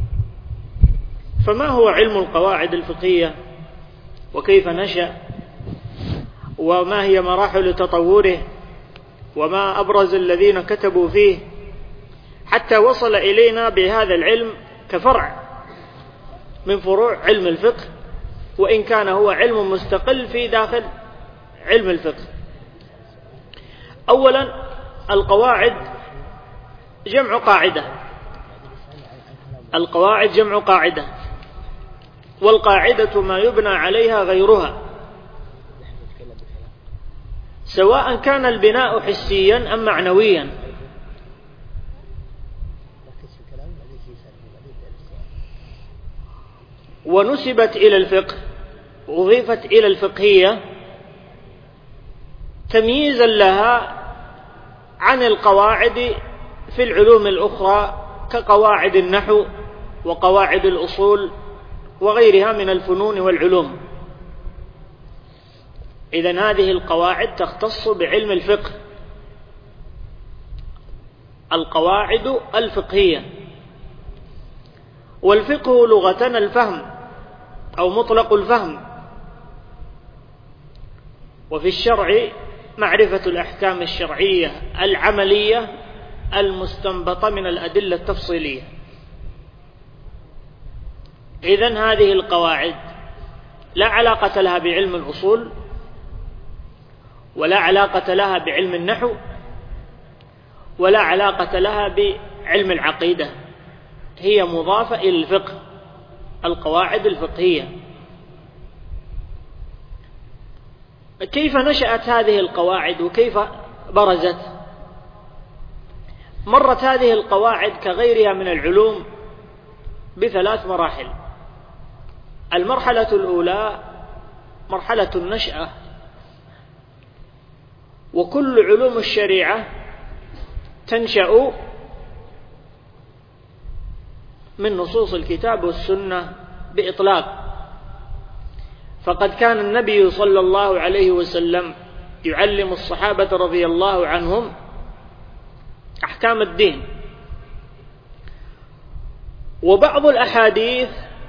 B: فما هو علم القواعد الفقهية وكيف نشأ وما هي مراحل تطوره وما أبرز الذين كتبوا فيه حتى وصل إلينا بهذا العلم كفرع من فروع علم الفقه، وإن كان هو علم مستقل في داخل علم الفقه. أولا القواعد جمع قاعدة، القواعد جمع قاعدة، والقاعدة ما يبنى عليها غيرها، سواء كان البناء حسيا أم معنويا. ونسبت إلى الفقه، أضيفت إلى الفقهية تمييزا لها عن القواعد في العلوم الأخرى كقواعد النحو وقواعد الأصول وغيرها من الفنون والعلوم. إذن هذه القواعد تختص بعلم الفقه، القواعد الفقهية. والفقه لغة الفهم أو مطلق الفهم، وفي الشرع معرفة الأحكام الشرعية العملية المستنبطة من الأدلة التفصيلية. إذن هذه القواعد لا علاقة لها بعلم الأصول، ولا علاقة لها بعلم النحو، ولا علاقة لها بعلم العقيدة، هي مضافة إلى الفقه، القواعد الفقهية. كيف نشأت هذه القواعد وكيف برزت؟ مرت هذه القواعد كغيرها من العلوم بثلاث مراحل. المرحلة الأولى مرحلة النشأة، وكل علوم الشريعة تنشأ من نصوص الكتاب والسنة بإطلاق. فقد كان النبي صلى الله عليه وسلم يعلم الصحابة رضي الله عنهم أحكام الدين، وبعض الأحاديث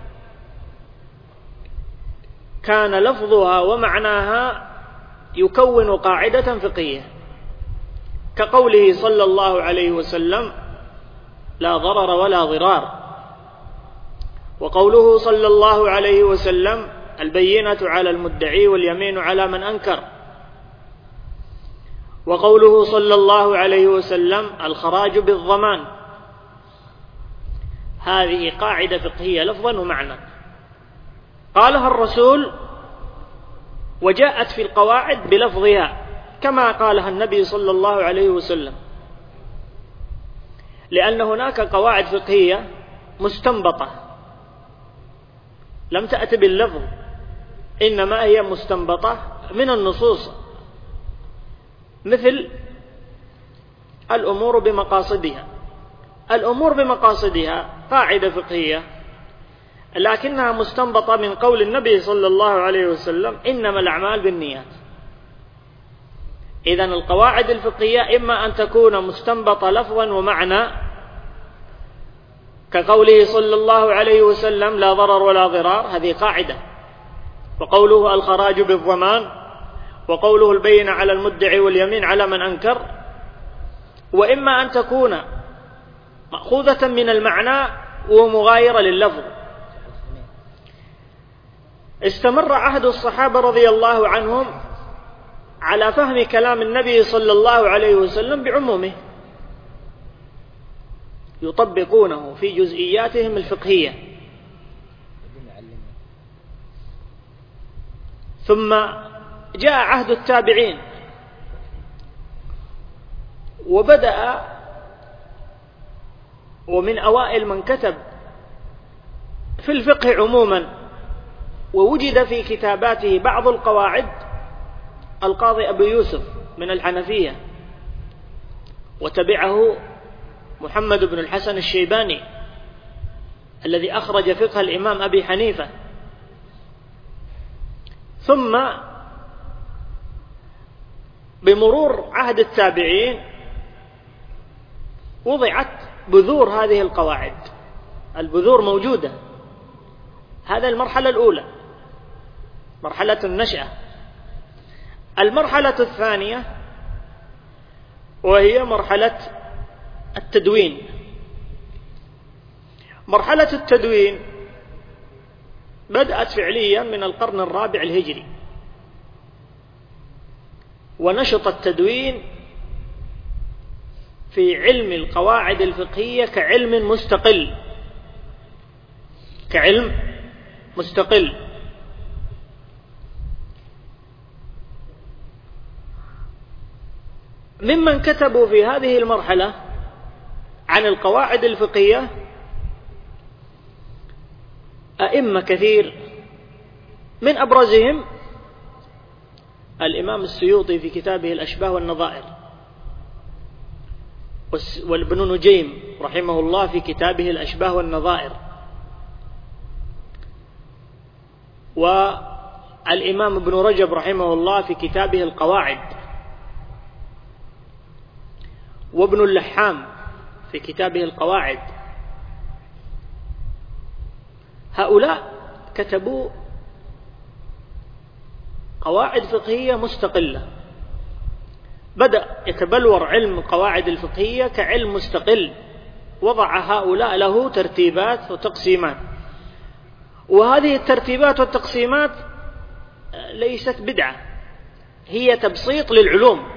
B: كان لفظها ومعناها يكون قاعدة فقهية، كقوله صلى الله عليه وسلم لا ضرر ولا ضرار، وقوله صلى الله عليه وسلم البينة على المدعي واليمين على من أنكر، وقوله صلى الله عليه وسلم الخراج بالضمان. هذه قاعدة فقهية لفظا ومعنى قالها الرسول، وجاءت في القواعد بلفظها كما قالها النبي صلى الله عليه وسلم، لأن هناك قواعد فقهية مستنبطة لم تأتي باللفظ، إنما هي مستنبطة من النصوص، مثل الأمور بمقاصدها. الأمور بمقاصدها قاعدة فقهية لكنها مستنبطة من قول النبي صلى الله عليه وسلم إنما الأعمال بالنيات. إذن القواعد الفقهية إما أن تكون مستنبطة لفظا ومعنى، كقوله صلى الله عليه وسلم لا ضرر ولا ضرار، هذه قاعدة، وقوله الخراج بالضمان، وقوله البينة على المدعي واليمين على من أنكر. وإما أن تكون مأخوذة من المعنى ومغايرة لللفظ، استمر عهد الصحابة رضي الله عنهم على فهم كلام النبي صلى الله عليه وسلم بعمومه، يطبقونه في جزئياتهم الفقهية. ثم جاء عهد التابعين، وبدأ ومن أوائل من كتب في الفقه عموما ووجد في كتاباته بعض القواعد القاضي أبو يوسف من الحنفية، وتبعه محمد بن الحسن الشيباني الذي أخرج فقه الإمام أبي حنيفة. ثم بمرور عهد التابعين وضعت بذور هذه القواعد، البذور موجودة. هذا المرحلة الأولى، مرحلة النشأة. المرحلة الثانية وهي مرحلة التدوين. مرحلة التدوين بدأت فعليا من القرن الرابع الهجري، ونشط التدوين في علم القواعد الفقهية كعلم مستقل، كعلم مستقل. ممن كتبوا في هذه المرحلة عن القواعد الفقهية أئمة كثير، من أبرزهم الإمام السيوطي في كتابه الأشباه والنظائر، والابن نجيم رحمه الله في كتابه الأشباه والنظائر، والإمام ابن رجب رحمه الله في كتابه القواعد، وابن اللحام في كتابه القواعد. هؤلاء كتبوا قواعد فقهية مستقلة. بدأ يتبلور علم القواعد الفقهية كعلم مستقل، وضع هؤلاء له ترتيبات وتقسيمات، وهذه الترتيبات والتقسيمات ليست بدعة، هي تبسيط للعلوم،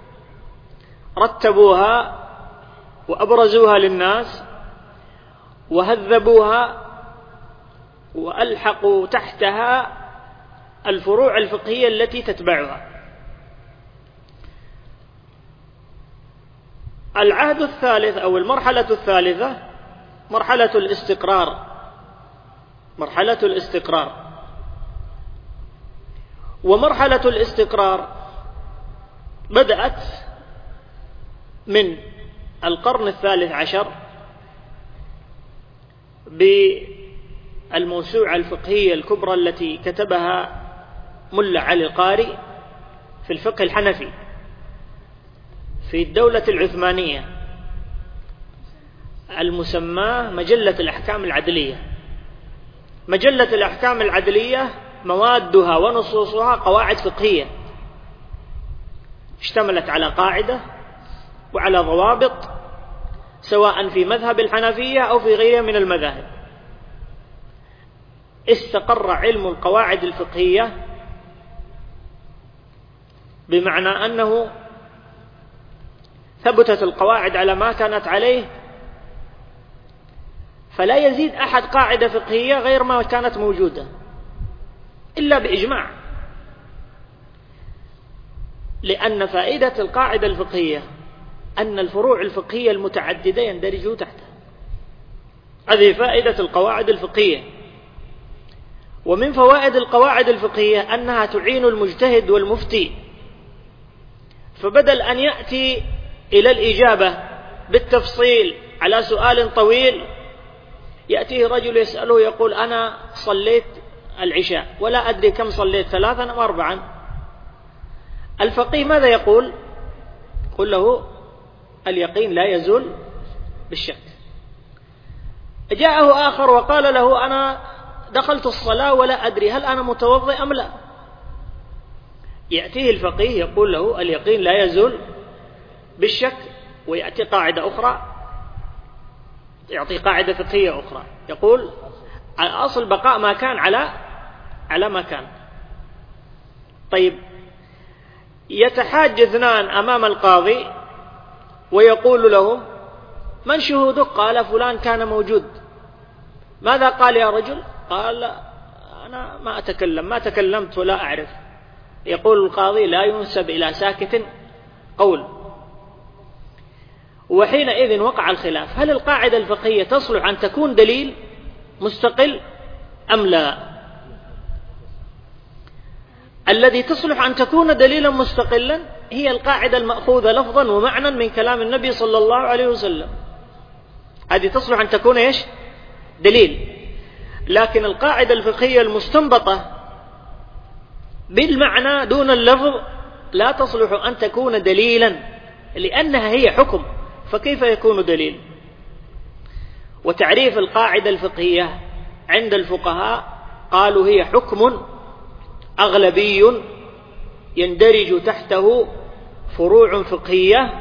B: رتبوها وأبرزوها للناس وهذبوها وألحقوا تحتها الفروع الفقهية التي تتبعها. العهد الثالث أو المرحلة الثالثة مرحلة الاستقرار، مرحلة الاستقرار. ومرحلة الاستقرار بدأت من القرن الثالث عشر بالموسوعة الفقهية الكبرى التي كتبها ملا علي القاري في الفقه الحنفي في الدولة العثمانية، المسماة مجلة الأحكام العدلية. مجلة الأحكام العدلية موادها ونصوصها قواعد فقهية اشتملت على قاعدة وعلى ضوابط، سواء في مذهب الحنفية أو في غيره من المذاهب. استقر علم القواعد الفقهية بمعنى أنه ثبتت القواعد على ما كانت عليه، فلا يزيد أحد قاعدة فقهية غير ما كانت موجودة إلا بإجماع، لأن فائدة القاعدة الفقهية أن الفروع الفقهية المتعددة يندرج تحتها. هذه فائدة القواعد الفقهية. ومن فوائد القواعد الفقهية أنها تعين المجتهد والمفتي، فبدل أن يأتي إلى الإجابة بالتفصيل على سؤال طويل، يأتيه رجل يسأله يقول أنا صليت العشاء ولا أدري كم صليت، ثلاثا أو أربعا. الفقيه ماذا يقول؟ قل له اليقين لا يزول بالشك. جاءه آخر وقال له أنا دخلت الصلاة ولا أدري هل أنا متوضئ أم لا. يأتيه الفقيه يقول له اليقين لا يزول بالشك، ويأتي قاعدة أخرى، يعطي قاعدة فقهية أخرى، يقول الأصل بقاء ما كان على على ما كان. طيب، يتحاج اثنان أمام القاضي ويقول له: من شهودك؟ قال: فلان كان موجود. ماذا قال يا رجل؟ قال: أنا ما أتكلم، ما تكلمت ولا أعرف. يقول القاضي: لا ينسب إلى ساكت قول. وحينئذ وقع الخلاف: هل القاعدة الفقهية تصلح أن تكون دليل مستقل أم لا؟ الذي تصلح أن تكون دليلا مستقلا هي القاعدة المأخوذة لفظا ومعنى من كلام النبي صلى الله عليه وسلم. هذه تصلح أن تكون إيش؟ دليل. لكن القاعدة الفقهية المستنبطة بالمعنى دون اللفظ لا تصلح أن تكون دليلا، لأنها هي حكم، فكيف يكون دليل؟ وتعريف القاعدة الفقهية عند الفقهاء قالوا: هي حكم أغلبي يندرج تحته فروع فقهية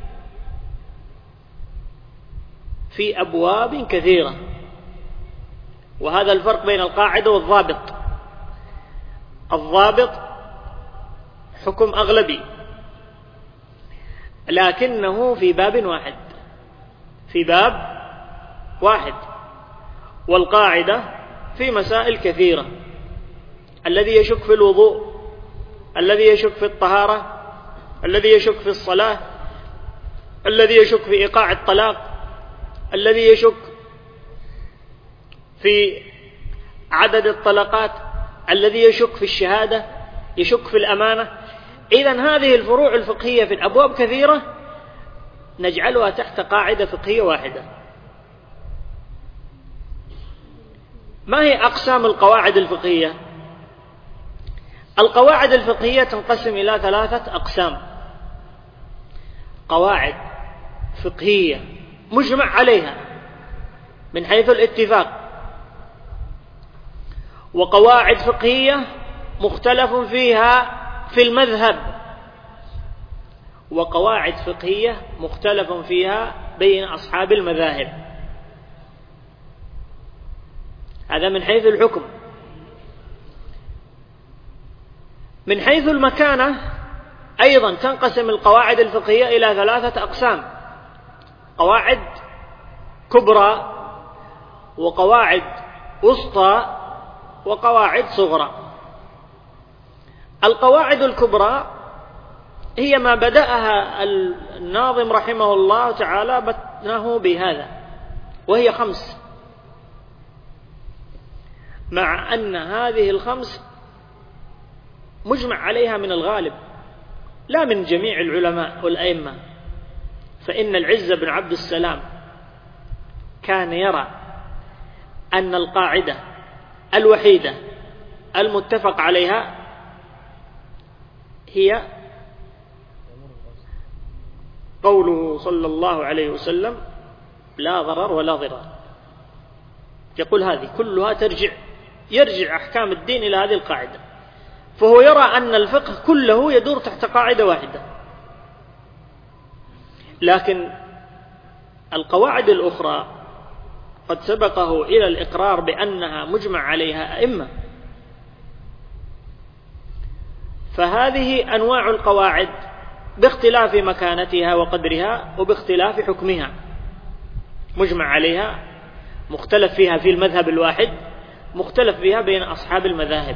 B: في أبواب كثيرة. وهذا الفرق بين القاعدة والضابط. الضابط حكم أغلبي لكنه في باب واحد، في باب واحد، والقاعدة في مسائل كثيرة. الذي يشك في الوضوء، الذي يشك في الطهارة، الذي يشك في الصلاة، الذي يشك في إيقاع الطلاق، الذي يشك في عدد الطلقات، الذي يشك في الشهادة، يشك في الأمانة. إذن هذه الفروع الفقهية في الأبواب كثيرة نجعلها تحت قاعدة فقهية واحدة. ما هي أقسام القواعد الفقهية؟ القواعد الفقهية تنقسم إلى ثلاثة أقسام: قواعد فقهية مجمع عليها من حيث الاتفاق، وقواعد فقهية مختلف فيها في المذهب، وقواعد فقهية مختلف فيها بين أصحاب المذاهب. هذا من حيث الحكم. من حيث المكانة أيضا تنقسم القواعد الفقهية إلى ثلاثة أقسام: قواعد كبرى، وقواعد وسطى، وقواعد صغرى. القواعد الكبرى هي ما بدأها الناظم رحمه الله تعالى بتنه بهذا، وهي خمس، مع أن هذه الخمس مجمع عليها من الغالب لا من جميع العلماء والأئمة. فإن العز بن عبد السلام كان يرى أن القاعدة الوحيدة المتفق عليها هي قوله صلى الله عليه وسلم: لا ضرر ولا ضرار. يقول هذه كلها ترجع يرجع أحكام الدين إلى هذه القاعدة. فهو يرى أن الفقه كله يدور تحت قاعدة واحدة. لكن القواعد الأخرى قد سبقه إلى الإقرار بأنها مجمع عليها أئمة. فهذه أنواع القواعد باختلاف مكانتها وقدرها وباختلاف حكمها، مجمع عليها، مختلف فيها في المذهب الواحد، مختلف فيها بين أصحاب المذاهب.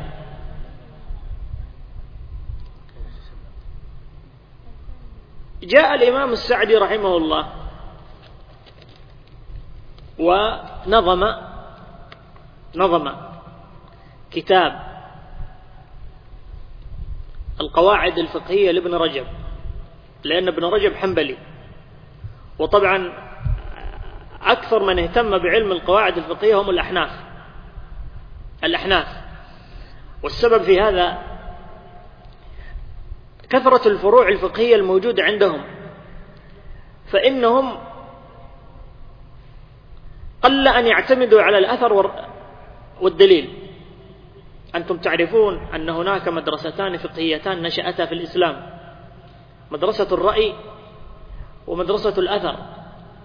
B: جاء الإمام السعدي رحمه الله ونظم نظم كتاب القواعد الفقهية لابن رجب، لأن ابن رجب حنبلي، وطبعا أكثر من اهتم بعلم القواعد الفقهية هم الأحناف الأحناف والسبب في هذا كثرة الفروع الفقهية الموجودة عندهم، فإنهم قل أن يعتمدوا على الأثر والدليل. أنتم تعرفون أن هناك مدرستان فقهيتان نشأتا في الإسلام: مدرسة الرأي ومدرسة الأثر.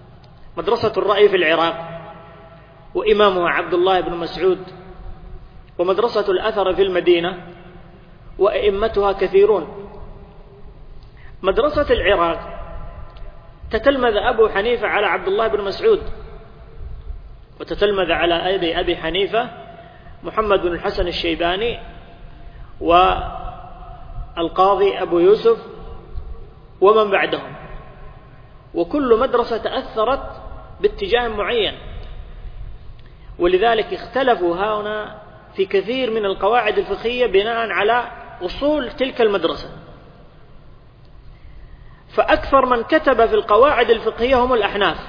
B: مدرسة الرأي في العراق، وإمامها عبد الله بن مسعود ومدرسة الأثر في المدينة وأئمتها كثيرون. مدرسة العراق تتلمذ أبو حنيفة على عبد الله بن مسعود، وتتلمذ على أيدي أبي حنيفة محمد بن الحسن الشيباني والقاضي أبو يوسف ومن بعدهم، وكل مدرسة تأثرت باتجاه معين، ولذلك اختلفوا هنا في كثير من القواعد الفقهية بناء على أصول تلك المدرسة. فأكثر من كتب في القواعد الفقهية هم الأحناف،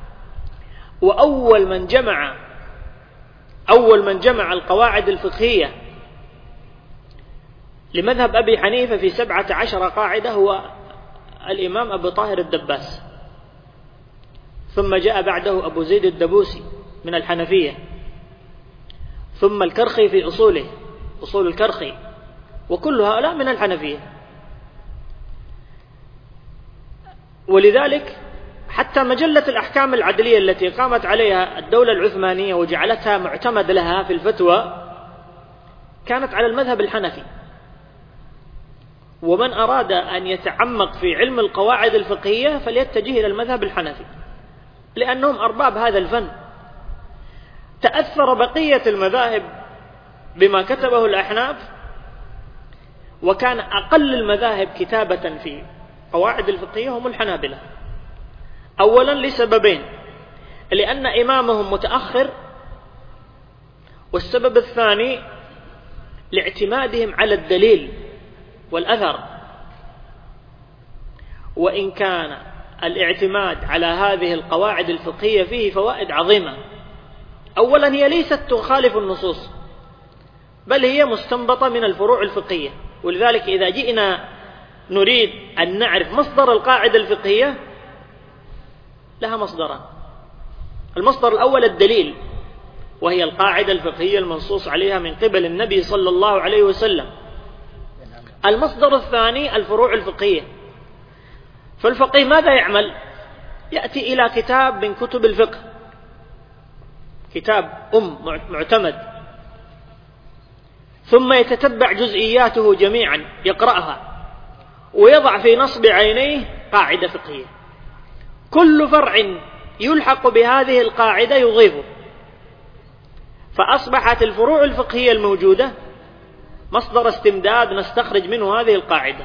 B: وأول من جمع أول من جمع القواعد الفقهية لمذهب أبي حنيفة في سبعة عشر قاعدة هو الإمام أبو طاهر الدباس، ثم جاء بعده أبو زيد الدبوسي من الحنفية، ثم الكرخي في أصوله أصول الكرخي، وكل هؤلاء من الحنفية. ولذلك حتى مجلة الأحكام العدلية التي قامت عليها الدولة العثمانية وجعلتها معتمد لها في الفتوى كانت على المذهب الحنفي. ومن أراد أن يتعمق في علم القواعد الفقهية فليتجه إلى المذهب الحنفي، لأنهم أرباب هذا الفن. تأثر بقية المذاهب بما كتبه الأحناف، وكان أقل المذاهب كتابة في قواعد الفقهية هم الحنابلة، أولا لسببين: لأن إمامهم متأخر، والسبب الثاني لاعتمادهم على الدليل والأثر. وإن كان الاعتماد على هذه القواعد الفقهية فيه فوائد عظيمة. أولا هي ليست تخالف النصوص، بل هي مستنبطة من الفروع الفقهية. ولذلك إذا جئنا نريد أن نعرف مصدر القاعدة الفقهية لها مصدران: المصدر الأول الدليل، وهي القاعدة الفقهية المنصوص عليها من قبل النبي صلى الله عليه وسلم. المصدر الثاني الفروع الفقهية. فالفقيه ماذا يعمل؟ يأتي إلى كتاب من كتب الفقه، كتاب أم معتمد، ثم يتتبع جزئياته جميعا، يقرأها ويضع في نصب عينيه قاعدة فقهية، كل فرع يلحق بهذه القاعدة يضيفه، فأصبحت الفروع الفقهية الموجودة مصدر استمداد نستخرج منه هذه القاعدة.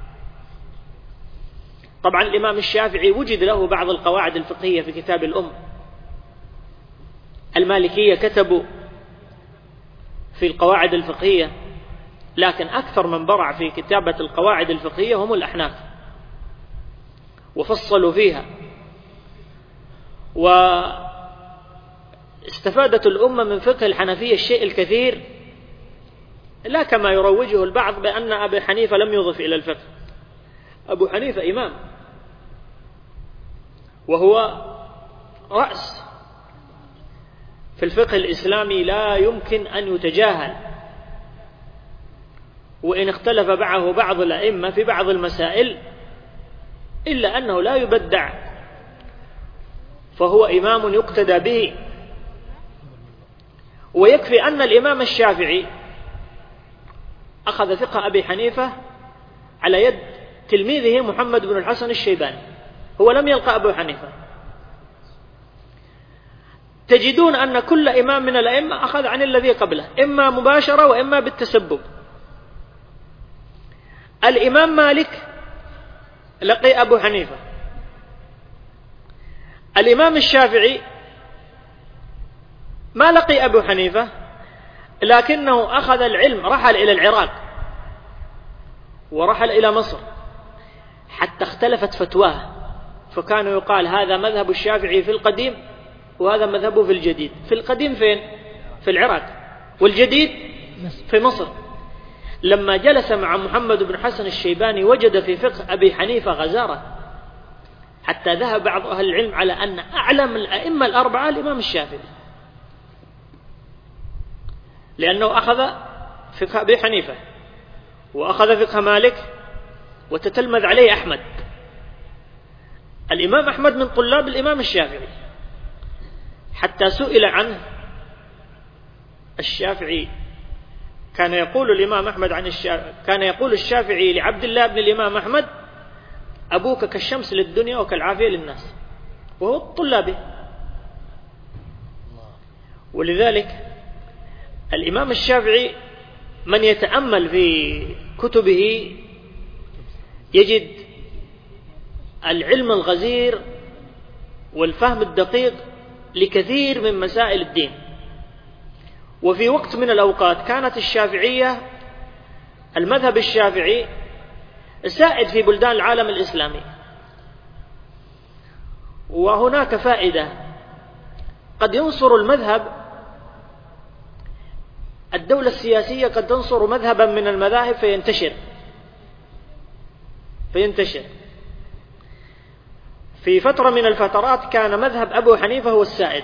B: طبعا الإمام الشافعي وجد له بعض القواعد الفقهية في كتاب الأم. المالكية كتبوا في القواعد الفقهية، لكن أكثر من برع في كتابة القواعد الفقهية هم الأحناف، وفصلوا فيها، واستفادت الأمة من فقه الحنفية الشيء الكثير، لا كما يروجه البعض بأن أبي حنيفة لم يضف إلى الفقه. أبو حنيفة إمام، وهو رأس في الفقه الإسلامي لا يمكن أن يتجاهل، وإن اختلف معه بعض الأئمة في بعض المسائل إلا أنه لا يبدع، فهو إمام يقتدى به. ويكفي أن الإمام الشافعي أخذ فقه أبي حنيفة على يد تلميذه محمد بن الحسن الشيباني، هو لم يلقى أبو حنيفة. تجدون أن كل إمام من الأئمة أخذ عن الذي قبله، إما مباشرة وإما بالتسبب. الإمام مالك لقي أبو حنيفة، الإمام الشافعي ما لقي أبو حنيفة، لكنه أخذ العلم، رحل إلى العراق ورحل إلى مصر حتى اختلفت فتواه، فكانوا يقال هذا مذهب الشافعي في القديم وهذا مذهبه في الجديد. في القديم فين؟ في العراق، والجديد في مصر. لما جلس مع محمد بن حسن الشيباني وجد في فقه أبي حنيفة غزارة، حتى ذهب بعض أهل العلم على أن أعلم الأئمة الأربعة الإمام الشافعي، لأنه أخذ فقه أبي حنيفة وأخذ فقه مالك وتتلمذ عليه أحمد. الإمام أحمد من طلاب الإمام الشافعي، حتى سئل عنه الشافعي كان يقول الإمام أحمد عن الشافعي كان يقول الشافعي لعبد الله بن الإمام أحمد: أبوك كالشمس للدنيا وكالعافية للناس، وهو طلابه. ولذلك الإمام الشافعي من يتأمل في كتبه يجد العلم الغزير والفهم الدقيق لكثير من مسائل الدين. وفي وقت من الأوقات كانت الشافعية، المذهب الشافعي، السائد في بلدان العالم الإسلامي. وهناك فائدة: قد ينصر المذهب الدولة السياسية قد تنصر مذهبا من المذاهب فينتشر فينتشر في فترة من الفترات كان مذهب أبو حنيفة هو السائد،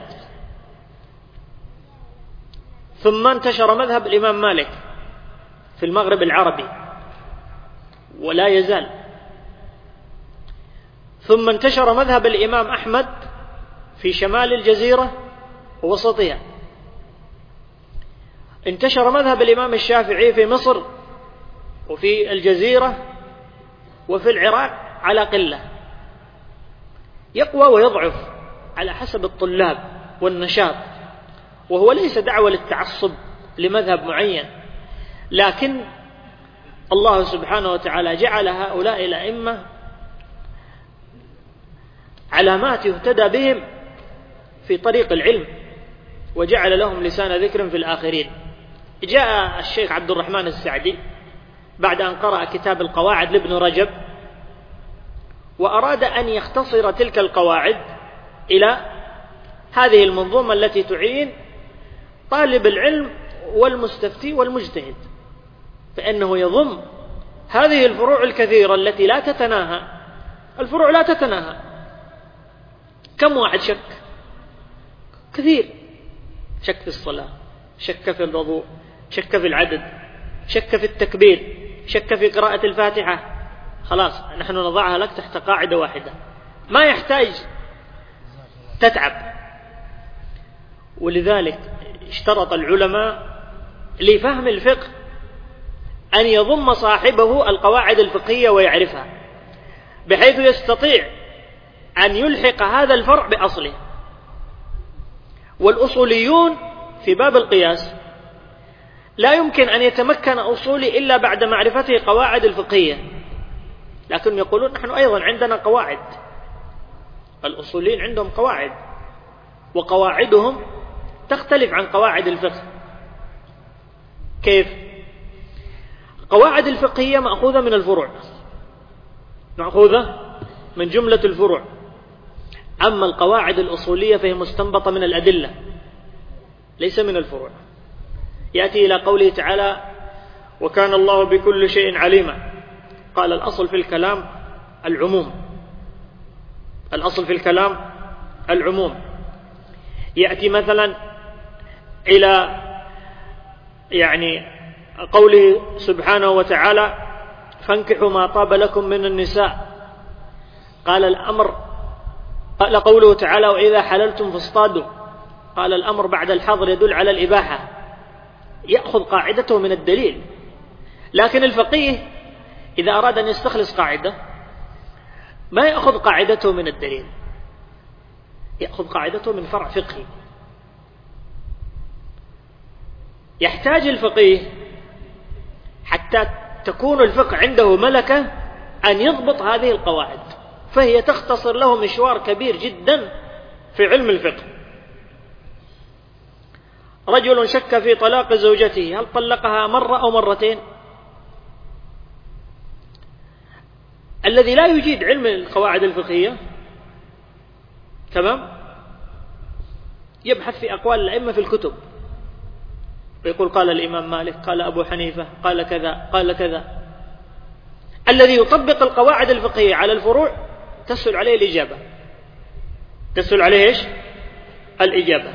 B: ثم انتشر مذهب الإمام مالك في المغرب العربي ولا يزال، ثم انتشر مذهب الإمام أحمد في شمال الجزيرة ووسطها، انتشر مذهب الإمام الشافعي في مصر وفي الجزيرة وفي العراق على قلة، يقوى ويضعف على حسب الطلاب والنشاط. وهو ليس دعوة للتعصب لمذهب معين، لكن الله سبحانه وتعالى جعل هؤلاء الأئمة علامات يهتدى بهم في طريق العلم، وجعل لهم لسان ذكر في الآخرين. جاء الشيخ عبد الرحمن السعدي بعد أن قرأ كتاب القواعد لابن رجب، وأراد أن يختصر تلك القواعد إلى هذه المنظومة التي تعين طالب العلم والمستفتي والمجتهد، فإنه يضم هذه الفروع الكثيرة التي لا تتناهى. الفروع لا تتناهى. كم واحد شك؟ كثير. شك في الصلاة، شك في الوضوء، شك في العدد، شك في التكبير، شك في قراءة الفاتحة. خلاص نحن نضعها لك تحت قاعدة واحدة، ما يحتاج تتعب. ولذلك اشترط العلماء لفهم الفقه أن يضم صاحبه القواعد الفقهية ويعرفها، بحيث يستطيع أن يلحق هذا الفرع بأصله. والأصوليون في باب القياس لا يمكن أن يتمكن أصولي إلا بعد معرفته قواعد الفقهية، لكن يقولون نحن أيضا عندنا قواعد. الأصوليين عندهم قواعد، وقواعدهم تختلف عن قواعد الفقه. كيف؟ قواعد الفقهية مأخوذة من الفروع، مأخوذة من جملة الفروع. أما القواعد الأصولية فهي مستنبطة من الأدلة ليس من الفروع. يأتي إلى قوله تعالى: وكان الله بكل شيء عليما. قال الأصل في الكلام العموم، الأصل في الكلام العموم. يأتي مثلا إلى يعني قوله سبحانه وتعالى: فانكحوا ما طاب لكم من النساء. قال الأمر، قال قوله تعالى: وإذا حللتم فاصطادوا. قال الأمر بعد الحظر يدل على الإباحة، يأخذ قاعدته من الدليل. لكن الفقيه إذا أراد أن يستخلص قاعدة ما يأخذ قاعدته من الدليل، يأخذ قاعدته من فرع فقهي. يحتاج الفقيه حتى تكون الفقه عنده ملكة أن يضبط هذه القواعد، فهي تختصر له مشوار كبير جدا في علم الفقه. رجل شك في طلاق زوجته، هل طلقها مرة أو مرتين؟ الذي لا يجيد علم القواعد الفقهية تمام يبحث في أقوال الأئمة في الكتب، ويقول قال الإمام مالك، قال أبو حنيفة، قال كذا قال كذا. الذي يطبق القواعد الفقهية على الفروع تسهل عليه الإجابة، تسهل عليه إيش؟ الإجابة.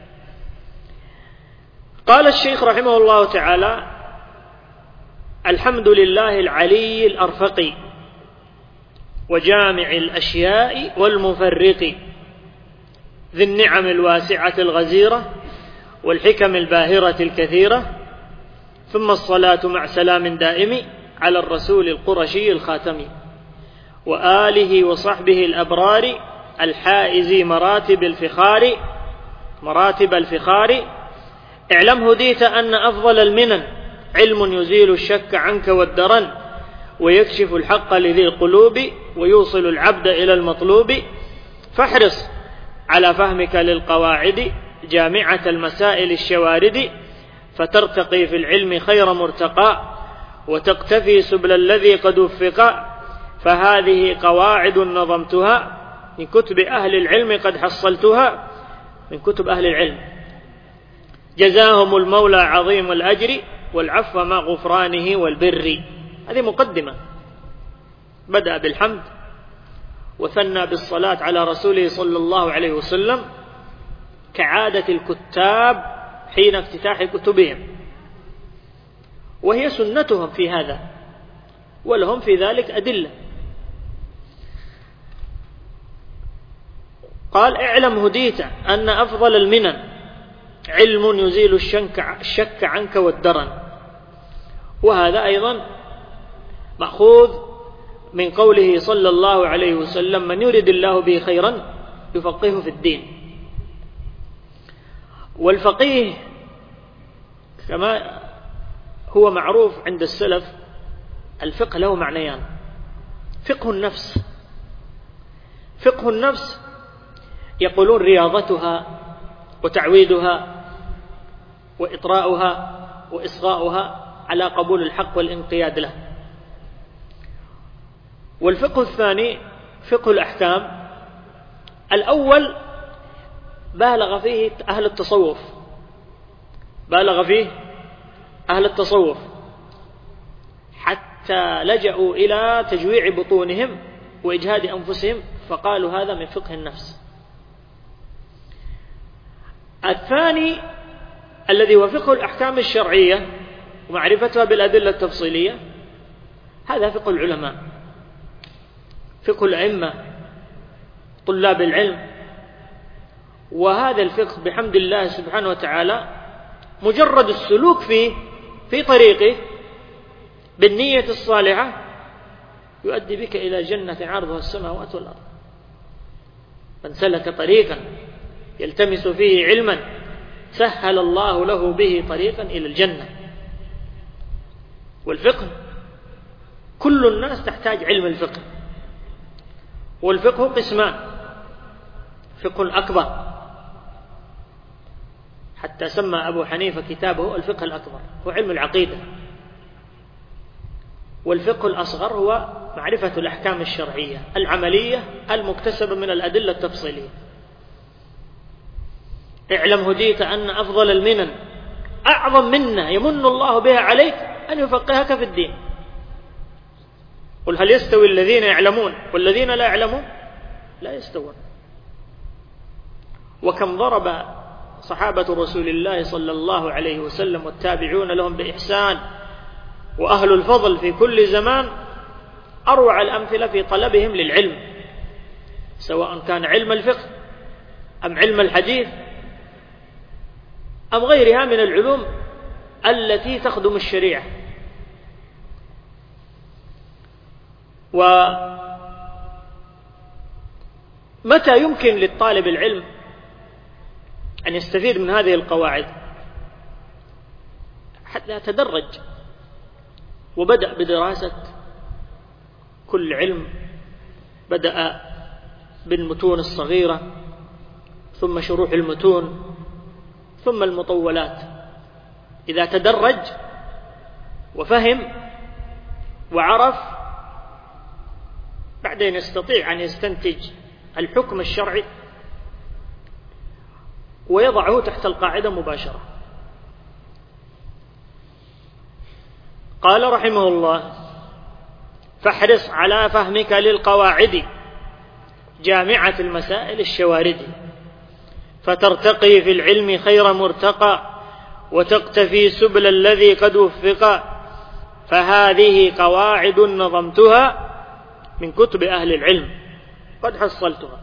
B: قال الشيخ رحمه الله تعالى: الحمد لله العلي الأرفق وجامع الأشياء والمفرق، ذي النعم الواسعة الغزيرة والحكم الباهرة الكثيرة، ثم الصلاة مع سلام دائم على الرسول القرشي الخاتم وآله وصحبه الأبرار الحائز مراتب الفخار مراتب الفخار. اعلم هديت أن أفضل المنن علم يزيل الشك عنك والدرن ويكشف الحق لذي القلوب ويوصل العبد إلى المطلوب. فاحرص على فهمك للقواعد جامعة المسائل الشوارد فترتقي في العلم خير مرتقى وتقتفي سبل الذي قد وفق. فهذه قواعد نظمتها من كتب أهل العلم قد حصلتها من كتب أهل العلم. جزاهم المولى عظيم الأجر والعفو مع غفرانه والبر. هذه مقدمة، بدأ بالحمد وثنى بالصلاة على رسوله صلى الله عليه وسلم كعادة الكتاب حين افتتاح كتبهم، وهي سنتهم في هذا ولهم في ذلك أدلة. قال اعلم هديت أن أفضل المنن علم يزيل الشك عنك والدرن. وهذا أيضا مأخوذ من قوله صلى الله عليه وسلم من يريد الله به خيرا يفقهه في الدين. والفقيه كما هو معروف عند السلف الفقه له معنيان: فقه النفس. فقه النفس يقولون رياضتها وتعويدها وإطراؤها وإصغاؤها على قبول الحق والانقياد له. والفقه الثاني فقه الأحكام. الأول بالغ فيه أهل التصوف، بالغ فيه أهل التصوف حتى لجأوا إلى تجويع بطونهم وإجهاد أنفسهم فقالوا هذا من فقه النفس. الثاني الذي هو فقه الأحكام الشرعية ومعرفتها بالأدلة التفصيلية، هذا فقه العلماء، فقه الأئمة طلاب العلم. وهذا الفقه بحمد الله سبحانه وتعالى مجرد السلوك فيه في طريقه بالنية الصالحة يؤدي بك إلى جنة عرضها السماوات والأرض. من سلك طريقا يلتمس فيه علما سهل الله له به طريقا إلى الجنة. والفقه كل الناس تحتاج علم الفقه. والفقه قسمان: فقه أكبر، حتى سمى أبو حنيفة كتابه الفقه الأكبر، هو علم العقيدة. والفقه الأصغر هو معرفة الأحكام الشرعية العملية المكتسبة من الأدلة التفصيلية. اعلم هديت أن أفضل المنن أعظم منة يمن الله بها عليك أن يفقهك في الدين. قل هل يستوي الذين يعلمون والذين لا يعلمون؟ لا يستوون. وكم ضرب صحابة رسول الله صلى الله عليه وسلم والتابعون لهم بإحسان وأهل الفضل في كل زمان أروع الأمثلة في طلبهم للعلم، سواء كان علم الفقه أم علم الحديث أم غيرها من العلوم التي تخدم الشريعة. ومتى يمكن للطالب العلم أن يستفيد من هذه القواعد؟ حتى يتدرج وبدأ بدراسة كل علم، بدأ بالمتون الصغيرة ثم شروح المتون ثم المطولات. إذا تدرج وفهم وعرف بعدين يستطيع أن يستنتج الحكم الشرعي ويضعه تحت القاعدة مباشرة. قال رحمه الله: فاحرص على فهمك للقواعد جامعة المسائل الشوارد فترتقي في العلم خير مرتقى وتقتفي سبل الذي قد وفق. فهذه قواعد نظمتها من كتب أهل العلم قد حصلتها.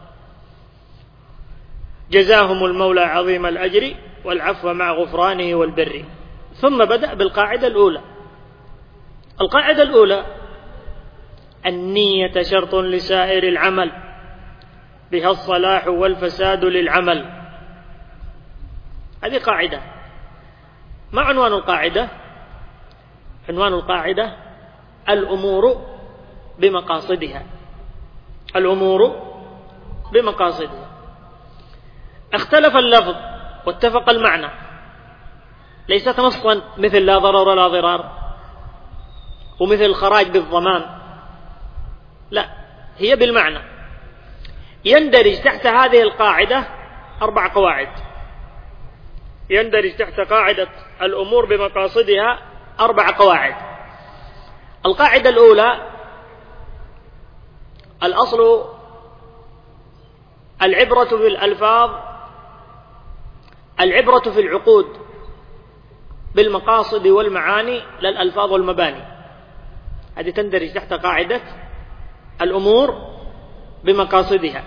B: جزاهم المولى عظيم الأجر والعفو مع غفرانه والبر. ثم بدأ بالقاعدة الأولى. القاعدة الأولى: النية شرط لسائر العمل، بها الصلاح والفساد للعمل. هذه قاعدة. ما عنوان القاعدة؟ عنوان القاعدة: الأمور بمقاصدها. الأمور بمقاصدها. اختلف اللفظ واتفق المعنى، ليست نصا مثل لا ضرر ولا ضرار ومثل الخراج بالضمان، لا، هي بالمعنى. يندرج تحت هذه القاعدة أربع قواعد. يندرج تحت قاعدة الأمور بمقاصدها أربع قواعد. القاعدة الأولى: الأصل العبرة في الألفاظ، العبرة في العقود بالمقاصد والمعاني لا الألفاظ والمباني. هذه تندرج تحت قاعدة الأمور بمقاصدها.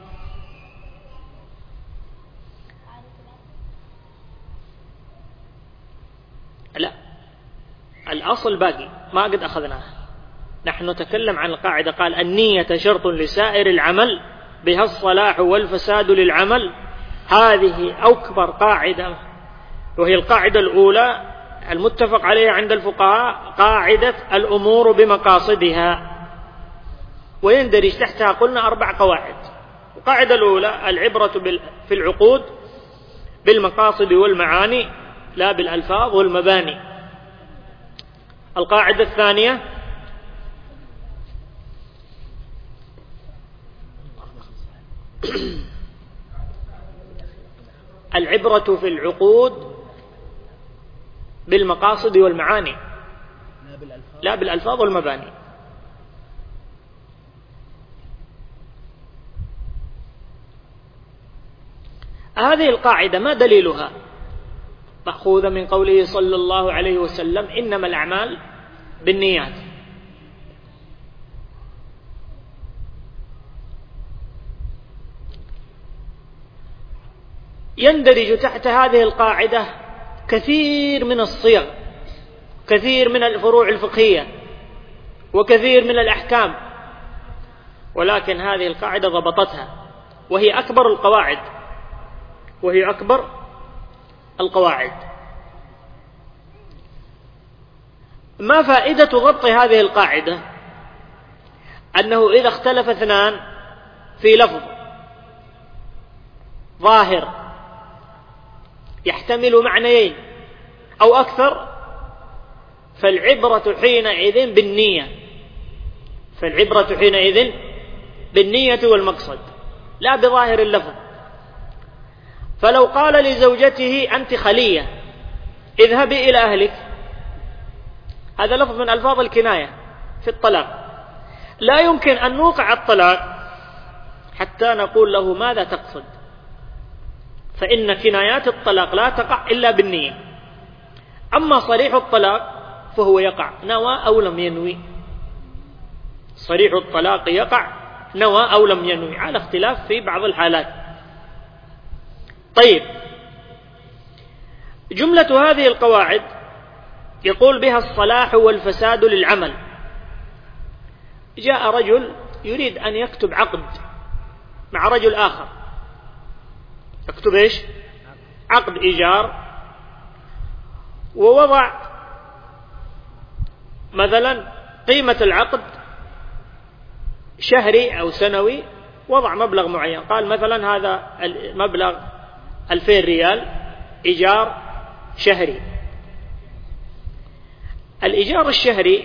B: لا، الأصل باقي ما قد أخذناه. نحن نتكلم عن القاعدة. قال: النية شرط لسائر العمل، بها الصلاح والفساد للعمل. هذه أكبر قاعدة، وهي القاعدة الأولى المتفق عليها عند الفقهاء، قاعدة الأمور بمقاصدها. ويندرج تحتها قلنا أربع قواعد. القاعدة الأولى: العبرة في العقود بالمقاصد والمعاني لا بالألفاظ والمباني. القاعدة الثانية: العبرة في العقود بالمقاصد والمعاني لا بالألفاظ والمباني. هذه القاعدة ما دليلها؟ مأخوذة من قوله صلى الله عليه وسلم: إنما الأعمال بالنيات. يندرج تحت هذه القاعدة كثير من الصيغ، كثير من الفروع الفقهية، وكثير من الأحكام، ولكن هذه القاعدة ضبطتها، وهي أكبر القواعد وهي أكبر القواعد. ما فائدة ضبط هذه القاعدة؟ أنه إذا اختلف اثنان في لفظ ظاهر يحتمل معنيين أو أكثر، فالعبرة حينئذ بالنية فالعبرة حينئذ بالنية والمقصد لا بظاهر اللفظ. فلو قال لزوجته: أنت خلية، اذهبي إلى أهلك، هذا لفظ من ألفاظ الكناية في الطلاق. لا يمكن أن نوقع الطلاق حتى نقول له ماذا تقصد، فإن كنايات الطلاق لا تقع إلا بالنية. أما صريح الطلاق فهو يقع نوى أو لم ينوي. صريح الطلاق يقع نوى أو لم ينوي، على اختلاف في بعض الحالات. طيب، جملة هذه القواعد يقول بها الصلاح والفساد للعمل. جاء رجل يريد أن يكتب عقد مع رجل آخر، يكتب إيش؟ عقد إيجار، ووضع مثلا قيمة العقد شهري أو سنوي، وضع مبلغ معين، قال مثلا هذا المبلغ ألفين ريال إيجار شهري. الإيجار الشهري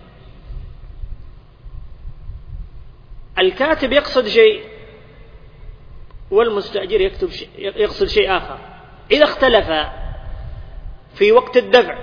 B: الكاتب يقصد شيء والمستأجر يكتب شيء يقصد شيء آخر. إذا اختلفا في وقت الدفع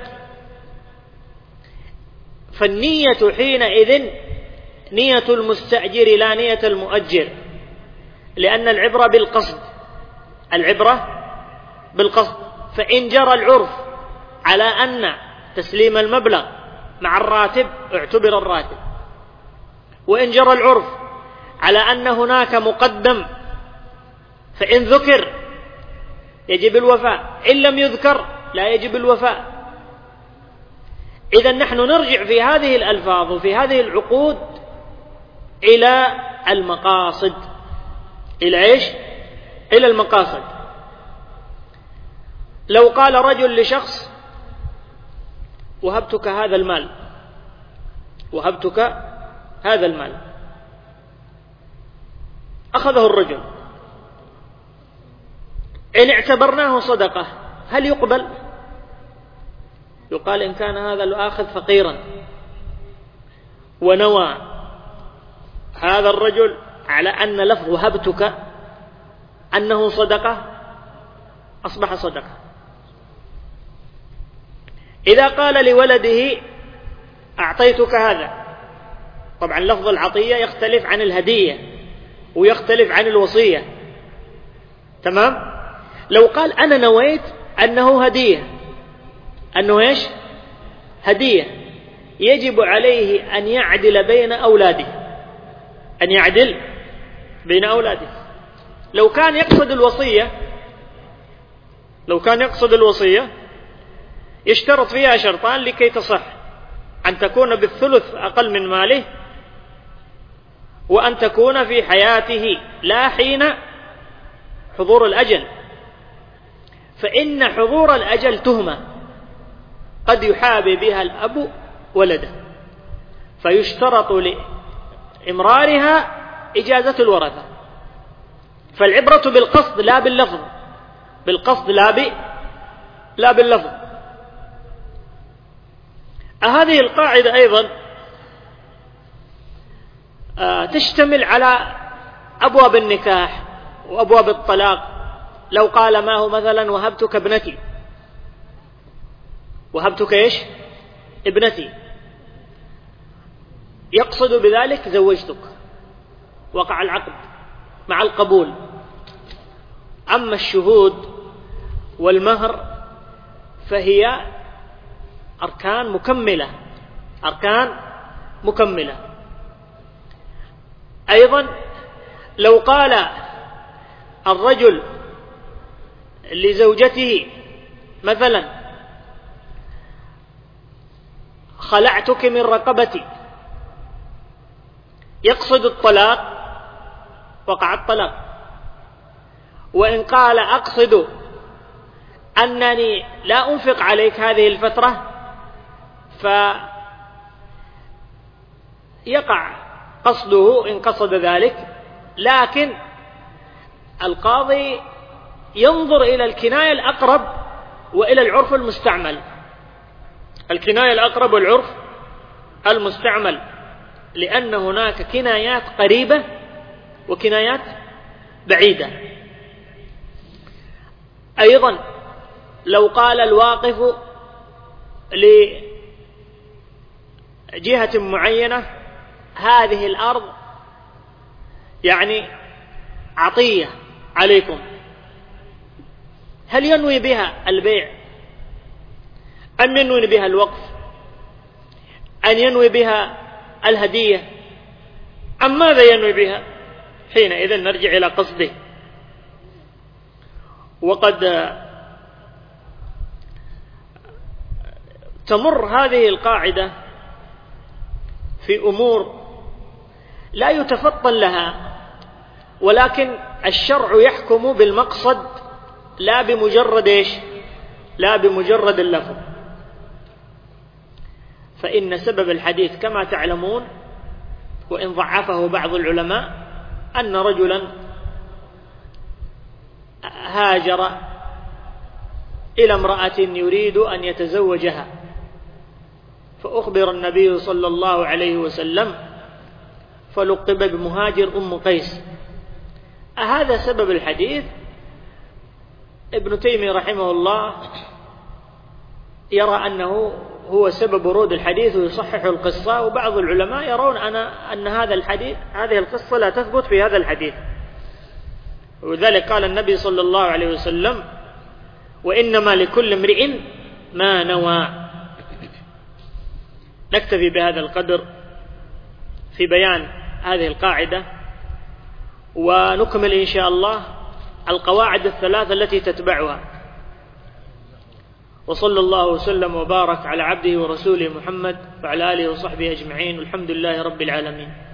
B: فالنية حينئذ نية المستأجر لا نية المؤجر، لأن العبرة بالقصد العبرة بالقصد. فإن جرى العرف على أن تسليم المبلغ مع الراتب اعتبر الراتب، وإن جرى العرف على أن هناك مقدم فإن ذكر يجب الوفاء، إن لم يذكر لا يجب الوفاء. إذن نحن نرجع في هذه الألفاظ وفي هذه العقود إلى المقاصد. إلى إيش؟ إلى المقاصد. لو قال رجل لشخص وهبتك هذا المال، وهبتك هذا المال، أخذه الرجل، إن اعتبرناه صدقة هل يقبل؟ يقال إن كان هذا الآخذ فقيرا ونوى هذا الرجل على أن لفظ وهبتك أنه صدقة أصبح صدقة. إذا قال لولده أعطيتك هذا، طبعا لفظ العطية يختلف عن الهدية ويختلف عن الوصية، تمام؟ لو قال أنا نويت أنه هدية، أنه إيش؟ هدية، يجب عليه أن يعدل بين أولاده، أن يعدل بين أولاده. لو كان يقصد الوصية، لو كان يقصد الوصية يشترط فيها شرطان لكي تصح: أن تكون بالثلث أقل من ماله، وأن تكون في حياته لا حين حضور الأجل، فإن حضور الأجل تهمة قد يحابي بها الأب ولده، فيشترط لإمرارها إجازة الورثة. فالعبرة بالقصد لا باللفظ، بالقصد لا ب لا باللفظ. هذه القاعدة أيضا تشتمل على أبواب النكاح وأبواب الطلاق. لو قال ما هو مثلا وهبتك ابنتي، وهبتك إيش؟ ابنتي، يقصد بذلك زوجتك، وقع العقد مع القبول. أما الشهود والمهر فهي أركان مكملة، أركان مكملة. أيضا لو قال الرجل لزوجته مثلا خلعتك من رقبتي، يقصد الطلاق، وقع الطلاق. وإن قال أقصد أنني لا أنفق عليك هذه الفترة، فيقع قصده إن قصد ذلك، لكن القاضي ينظر إلى الكناية الأقرب وإلى العرف المستعمل، الكناية الأقرب والعرف المستعمل، لأن هناك كنايات قريبة وكنايات بعيدة. أيضا لو قال الواقف لجهة معينة هذه الأرض يعني عطية عليكم، هل ينوي بها البيع أم ينوي بها الوقف، أن ينوي بها الهدية، أم ماذا ينوي بها؟ حينئذ نرجع إلى قصده. وقد تمر هذه القاعدة في أمور لا يتفطن لها، ولكن الشرع يحكم بالمقصد لا بمجرد إيش؟ لا بمجرد اللفظ. فإن سبب الحديث كما تعلمون، وإن ضعفه بعض العلماء، أن رجلا هاجر إلى امرأة يريد أن يتزوجها، فأخبر النبي صلى الله عليه وسلم فلقب بمهاجر أم قيس. هذا سبب الحديث. ابن تيمية رحمه الله يرى أنه هو سبب ورود الحديث ويصحح القصة، وبعض العلماء يرون أن أن هذا الحديث هذه القصة لا تثبت في هذا الحديث. ولذلك قال النبي صلى الله عليه وسلم: وإنما لكل امرئ ما نوى. نكتفي بهذا القدر في بيان هذه القاعدة، ونكمل إن شاء الله القواعد الثلاثة التي تتبعها. وصلى الله وسلم وبارك على عبده ورسوله محمد وعلى آله وصحبه أجمعين، والحمد لله رب العالمين.